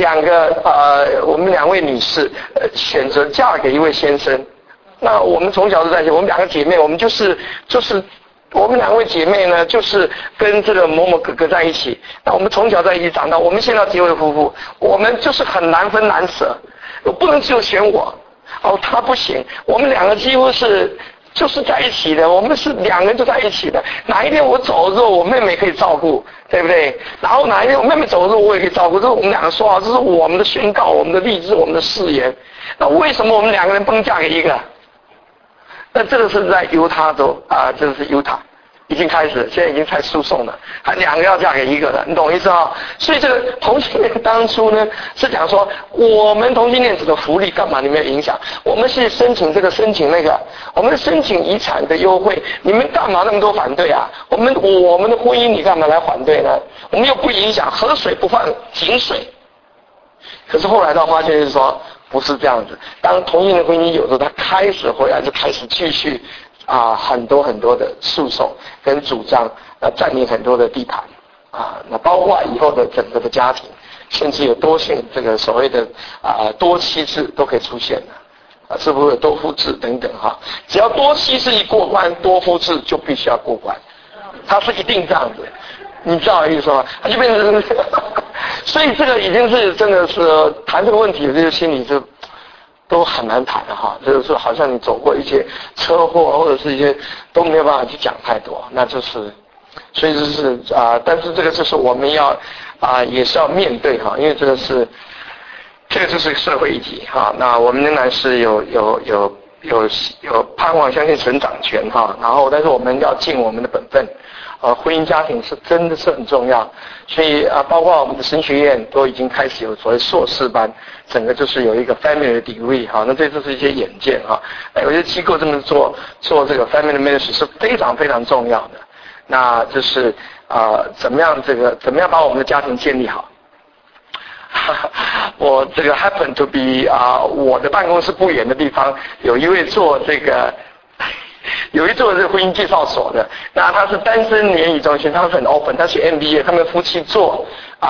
2位女士选择嫁给一位先生，那我们从小就在一起，我们2个姐妹，我们就是我们2位姐妹呢，就是跟这个某某哥哥在一起，那我们从小在一起长大，我们现在结为夫妇，我们就是很难分难舍，不能只有选我他不行，我们2个几乎就是在一起的，我们是2个人就在一起的。哪一天我走了之后，我妹妹可以照顾，对不对？然后哪一天我妹妹走了之后，我也可以照顾。这是我们2个说好，这是我们的宣告，我们的励志，我们的誓言。那为什么我们2个人不能嫁给一个？那这个是在犹他州这个是犹他已经开始，现在已经开始诉讼了，还2个要嫁给一个的，你懂意思所以这个同性恋当初呢是讲说，我们同性恋者的福利干嘛你们要影响？我们是申请这个申请那个，我们申请遗产的优惠，你们干嘛那么多反对我们的婚姻你干嘛来反对呢？我们又不影响，河水不犯井水。可是后来他发现就是说不是这样子，当同性恋婚姻有时候他开始回来就开始继续很多很多的诉讼跟主张，占领很多的地盘那包括以后的整个的家庭，甚至有多性这个所谓的多妻制都可以出现了是不是有多夫制等等只要多妻制一过关，多夫制就必须要过关，它是一定这样子，你知道我意思吗？它就变成所以这个已经是真的是谈这个问题，这个心里就都很难谈就是好像你走过一些车祸或者是一些都没有办法去讲太多，那就是所以就是但是这个就是我们要也是要面对因为这个就是社会议题那我们仍然是有盼望相信神掌权然后但是我们要尽我们的本分婚姻家庭是真的是很重要，所以包括我们的神学院都已经开始有所谓硕士班，整个就是有一个 family degree 那这就是一些眼见有些机构这么做这个 family ministry 是非常非常重要的。那就是怎么样把我们的家庭建立好。我这个 happen to be 我的办公室不远的地方有一位做这个婚姻介绍所的，那他是单身联谊中心，他很 open， 他是 MBA， 他们夫妻做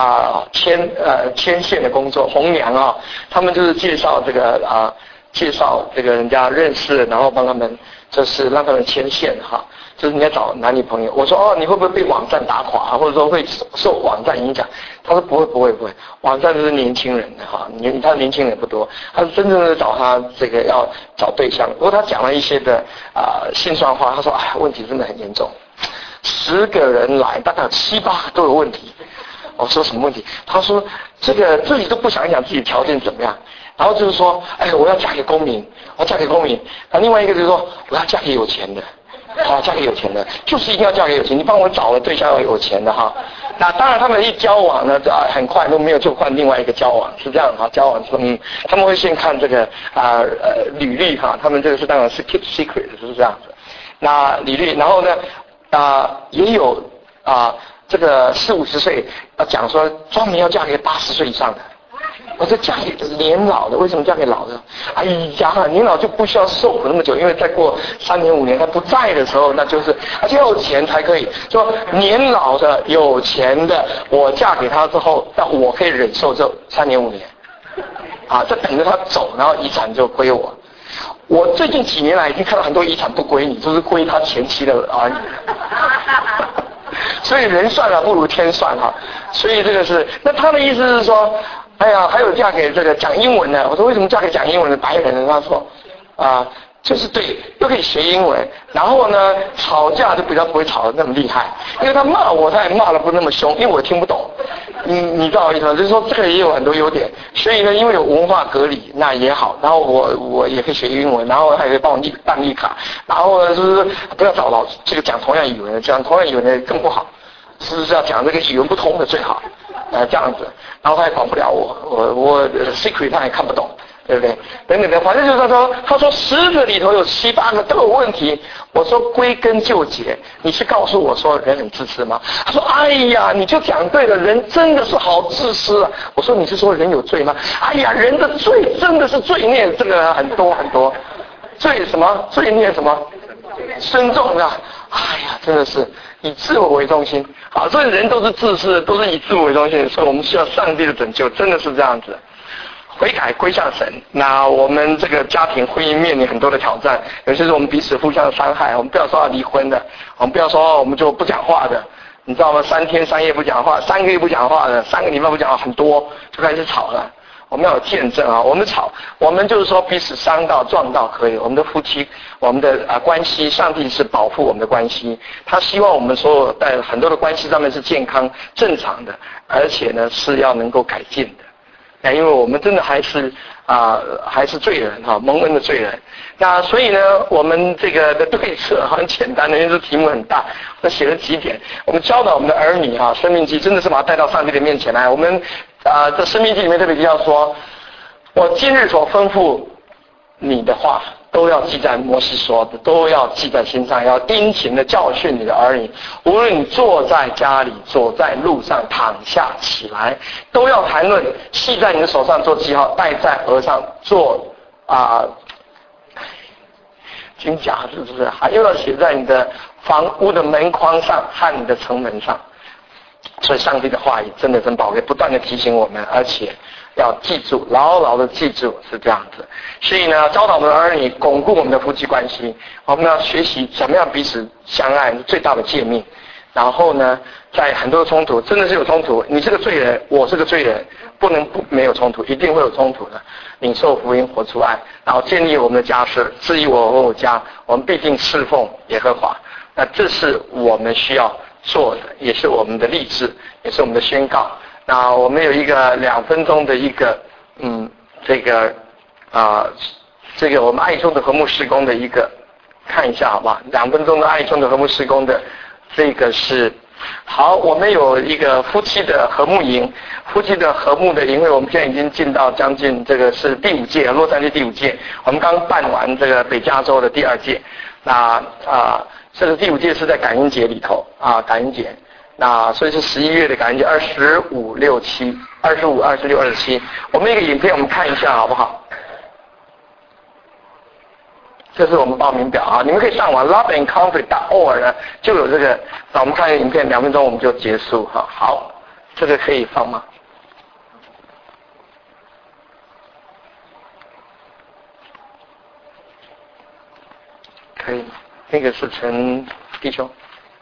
牵线的工作，红娘他们就是介绍这个人家认识，然后帮他们就是让他们牵线就是你要找男女朋友。我说你会不会被网站打垮或者说会受网站影响？他说不会，网站都是年轻人的他年轻人不多，他是真正的找他这个要找对象。不过他讲了一些的心酸话，他说问题真的很严重，10个人来大概有7、8个都有问题。我说什么问题？他说这个自己都不想一想自己条件怎么样，然后就是说我要嫁给公民，另外一个就是说我要嫁给有钱的。嫁给有钱的，就是一定要嫁给有钱。你帮我找了对象要有钱的那当然他们一交往呢，很快都没有就换另外一个交往，是这样交往他们会先看这个履历他们这个是当然是 keep secret 是这样子。那履历，然后呢也有这个40、50岁讲说专门要嫁给80岁以上的。我说嫁给年老的，为什么嫁给老的？年老就不需要受苦那么久，因为再过3年5年他不在的时候，那就是而且要有钱才可以。说年老的有钱的，我嫁给他之后，那我可以忍受这3年5年，这等着他走，然后遗产就归我。我最近几年来已经看到很多遗产不归你，就是归他前妻的儿女。所以人算不如天算所以这个是，那他的意思是说。还有嫁给这个讲英文的。我说为什么嫁给讲英文的白人？他说就是对，又可以学英文，然后呢吵架就比较不会吵得那么厉害，因为他骂我，他也骂得不那么凶，因为我听不懂。你知道我意思吗？就是说这个也有很多优点，所以呢，因为有文化隔离，那也好。然后我也可以学英文，然后还可以帮我办绿卡，然后呢就是不要找这个讲同样语文，讲同样语文的更不好，是要讲这个语文不通的最好。这样子，然后他也管不了我 secret 他也看不懂，对不对？等等的，反正就是他说10个里头有7、8个都有问题。我说归根究结，你是告诉我说人很自私吗？他说你就讲对了，人真的是好自私啊。我说你是说人有罪吗？人的罪真的是罪孽，这个很多很多。罪什么？罪孽什么？尊重真的是以自我为中心。所以人都是自私的，都是以自我为中心，所以我们需要上帝的拯救，真的是这样子。悔改归向神。那我们这个家庭婚姻面临很多的挑战，尤其是我们彼此互相的伤害。我们不要说要离婚的，我们不要说我们就不讲话的，你知道吗？3天3夜不讲话，3个月不讲话的，3个礼拜不讲话，很多就开始吵了。我们要有见证我们吵，我们就是说彼此伤到撞到可以，我们的夫妻，我们的关系，上帝是保护我们的关系，他希望我们所有在很多的关系上面是健康正常的，而且呢是要能够改进的。因为我们真的还是罪人蒙恩的罪人。那所以呢，我们这个的对策很简单的，因为这题目很大，我写了几点。我们教导我们的儿女生命记真的是把他带到上帝的面前来。我们这生命记里面特别提到说，我今日所吩咐你的话都要记在摩西说的，都要记在心上，要殷勤的教训你的儿女，无论你坐在家里，走在路上，躺下起来，都要谈论，系在你的手上做记号，戴在额上做金甲，是不是？还又要写在你的房屋的门框上和你的城门上。所以上帝的话语真的真宝贵，不断的提醒我们，而且要记住，牢牢的记住，是这样子。所以呢，教导我们的儿女，巩固我们的夫妻关系，我们要学习怎么样彼此相爱，最大的诫命。然后呢，在很多的冲突，真的是有冲突，你是个罪人，我是个罪人，不能没有冲突，一定会有冲突的。领受福音，活出爱，然后建立我们的家室，至于我和我家，我们必定侍奉耶和华。那这是我们需要做的，也是我们的励志，也是我们的宣告。那我们有一个2分钟的一个这个我们爱中的和睦事工的一个看一下好吧，2分钟的爱中的和睦事工的这个是好。我们有一个夫妻的和睦营，夫妻的和睦的营会，我们现在已经进到将近这个是第5届，洛杉矶第5届，我们刚办完这个北加州的第2届。那这个第5届是在感恩节里头感恩节。 那所以是11月的感恩节，25、6、7、25、26、27。我们一个影片，我们看一下好不好？这是我们报名表啊，你们可以上网 loveandcomfort.org 呢，就有这个。那我们看一个影片，2分钟我们就结束哈。好，这个可以放吗？可以，那个是陈弟兄。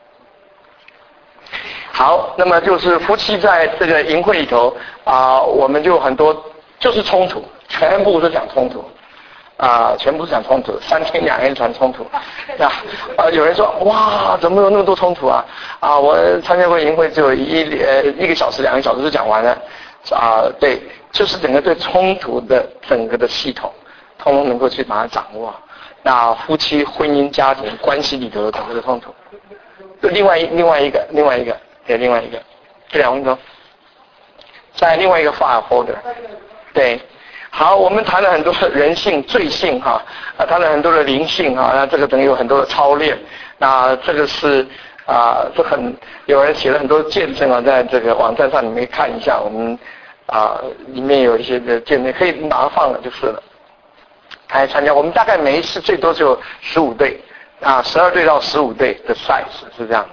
好，那么就是夫妻在这个营会里头我们就很多就是冲突，全部是讲冲突。全部是讲冲突，3天2夜传冲突。有人说哇，怎么有那么多冲突啊？我参加过营会，只有1个小时、2个小时就讲完了。对，就是整个对冲突的整个的系统，通通能够去把它掌握。那夫妻、婚姻、家庭关系里头的整个的冲突。另外一个，对，另外一个，这2分钟，在另外一个 file folder， 对。好，我们谈了很多人性、罪性谈了很多的灵性那这个等于有很多的操练。那这个是这有人写了很多见证在这个网站上你们可以看一下，我们里面有一些的见证，可以马上放了就是了。来参加，我们大概每一次最多就15队12队到15队的 size 是这样的。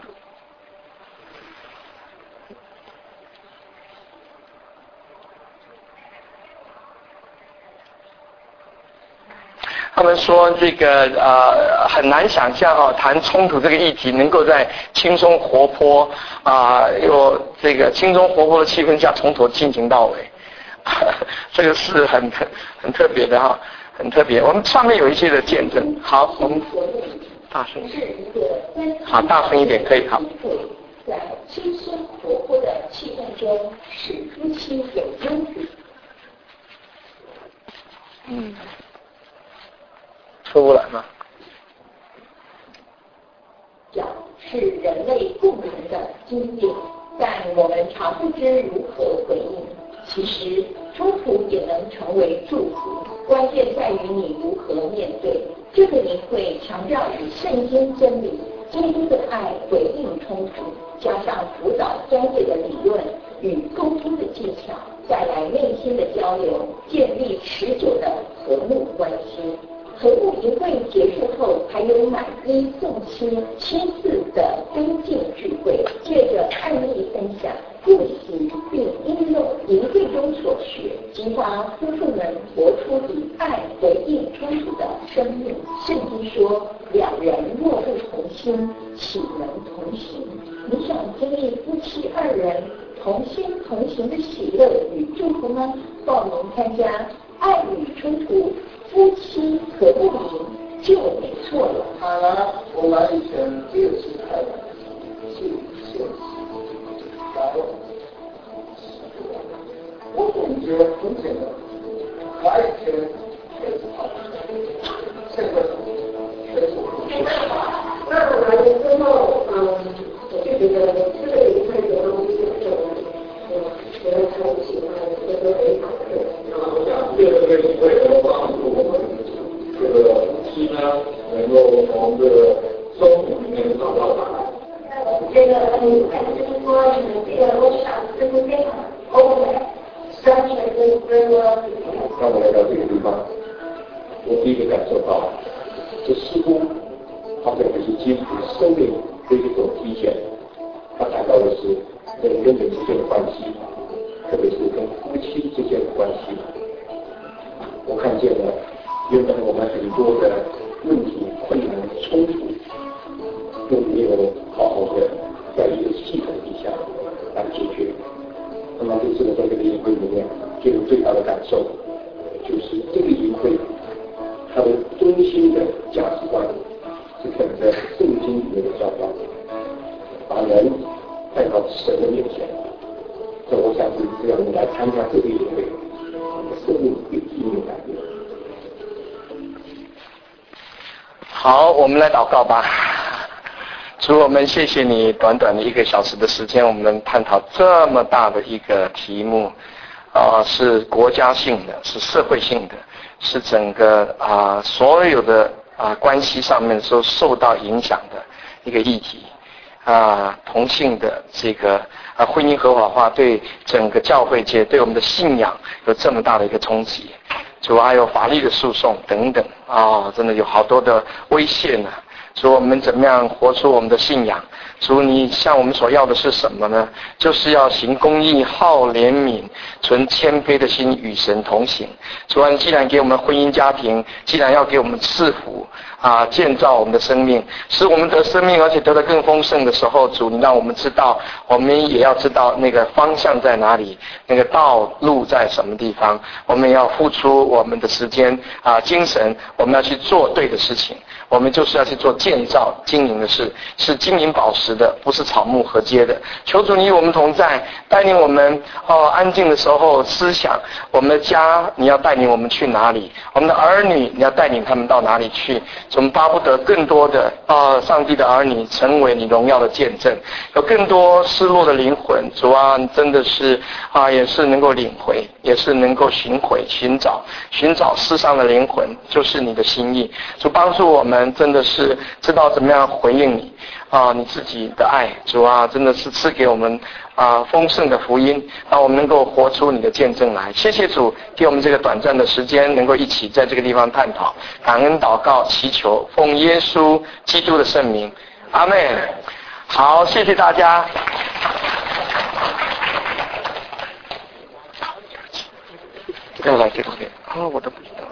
他们说这个很难想象谈冲突这个议题能够在轻松活泼有这个轻松活泼的气氛下从头进行到尾，这个是很特别的很特别。我们上面有一些的见证。好，我们大声一点。好，大声一点可以。好。 在轻松活泼的气氛中，使夫妻有拥挤。 出不来吗？ 是人类共同的经验，但我们常不知如何回应。其实冲突也能成为祝福，关键在于你如何面对。这个营会强调以圣经真理、基督的爱回应冲突，加上辅导专业的理论与沟通的技巧，带来内心的交流，建立持久的和睦关系。和睦营会结束后，还有满一送亲自的跟进聚会，借着案例分享、复习并应用营会中所学，激发夫妇们活出以爱回应冲突的生命。圣经说：“两人若不同心，岂能同行？”你想经历夫妻2人同心同行的喜乐与祝福吗？报名参加爱与冲突夫妻和睦营就没错了。 好了，我来以前只有心态的，我总觉得很简单，来以前确实好，现在确实不是。 那我来了之后，我就觉得这个营会的东西我超喜欢，觉得非常的。 我想这个营会能够帮助我们这个夫妻呢，能够从这个生活里面找到答案。 我觉得还是说你们这个我想是非常 OK， 完全是跟我。 当我来到这个地方，我第一个感受到，这似乎好像就是基督生命的一种体现。他谈到的是人跟人之间的关系，特别是跟夫妻之间的关系。我看见了原本我们很多的问题、困难、冲突，都没有好好的在一个系统底下来解决。那么这次我在这个营会里面，就有最大的感受，就是这个营会它的中心的价值观是本着圣经里面的教导，把人带到神的面前。所以我想只要你来参加这个营会，你的生命会经历改变。 好，我们来祷告吧。主，我们谢谢你短短的1个小时的时间，我们探讨这么大的一个题目，是国家性的，是社会性的，是整个所有的关系上面都受到影响的一个议题。 同性的这个婚姻合法化对整个教会界对我们的信仰有这么大的一个冲击，主还有法律的诉讼等等真的有好多的危险呢。主，我们怎么样活出我们的信仰？主，你向我们所要的是什么呢？就是要行公义、好怜悯、存谦卑的心，与神同行。主啊，你既然给我们婚姻家庭，既然要给我们赐福建造我们的生命，使我们得生命，而且得得更丰盛的时候，主，你让我们知道，我们也要知道那个方向在哪里，那个道路在什么地方。我们也要付出我们的时间精神，我们要去做对的事情。我们就是要去做建造经营的事，是金银宝石的，不是草木禾秸的。求主你与我们同在，带领我们安静的时候思想我们的家，你要带领我们去哪里？我们的儿女你要带领他们到哪里去？我们巴不得更多的上帝的儿女成为你荣耀的见证，有更多失落的灵魂，主啊，真的是也是能够领回，也是能够寻找世上的灵魂，就是你的心意。主帮助我们，真的是知道怎么样回应你你自己的爱。主啊，真的是赐给我们丰盛的福音，让我们能够活出你的见证来。谢谢主给我们这个短暂的时间，能够一起在这个地方探讨，感恩祷告祈求，奉耶稣基督的圣名，阿们。好，谢谢大家。要来这个我都不知道。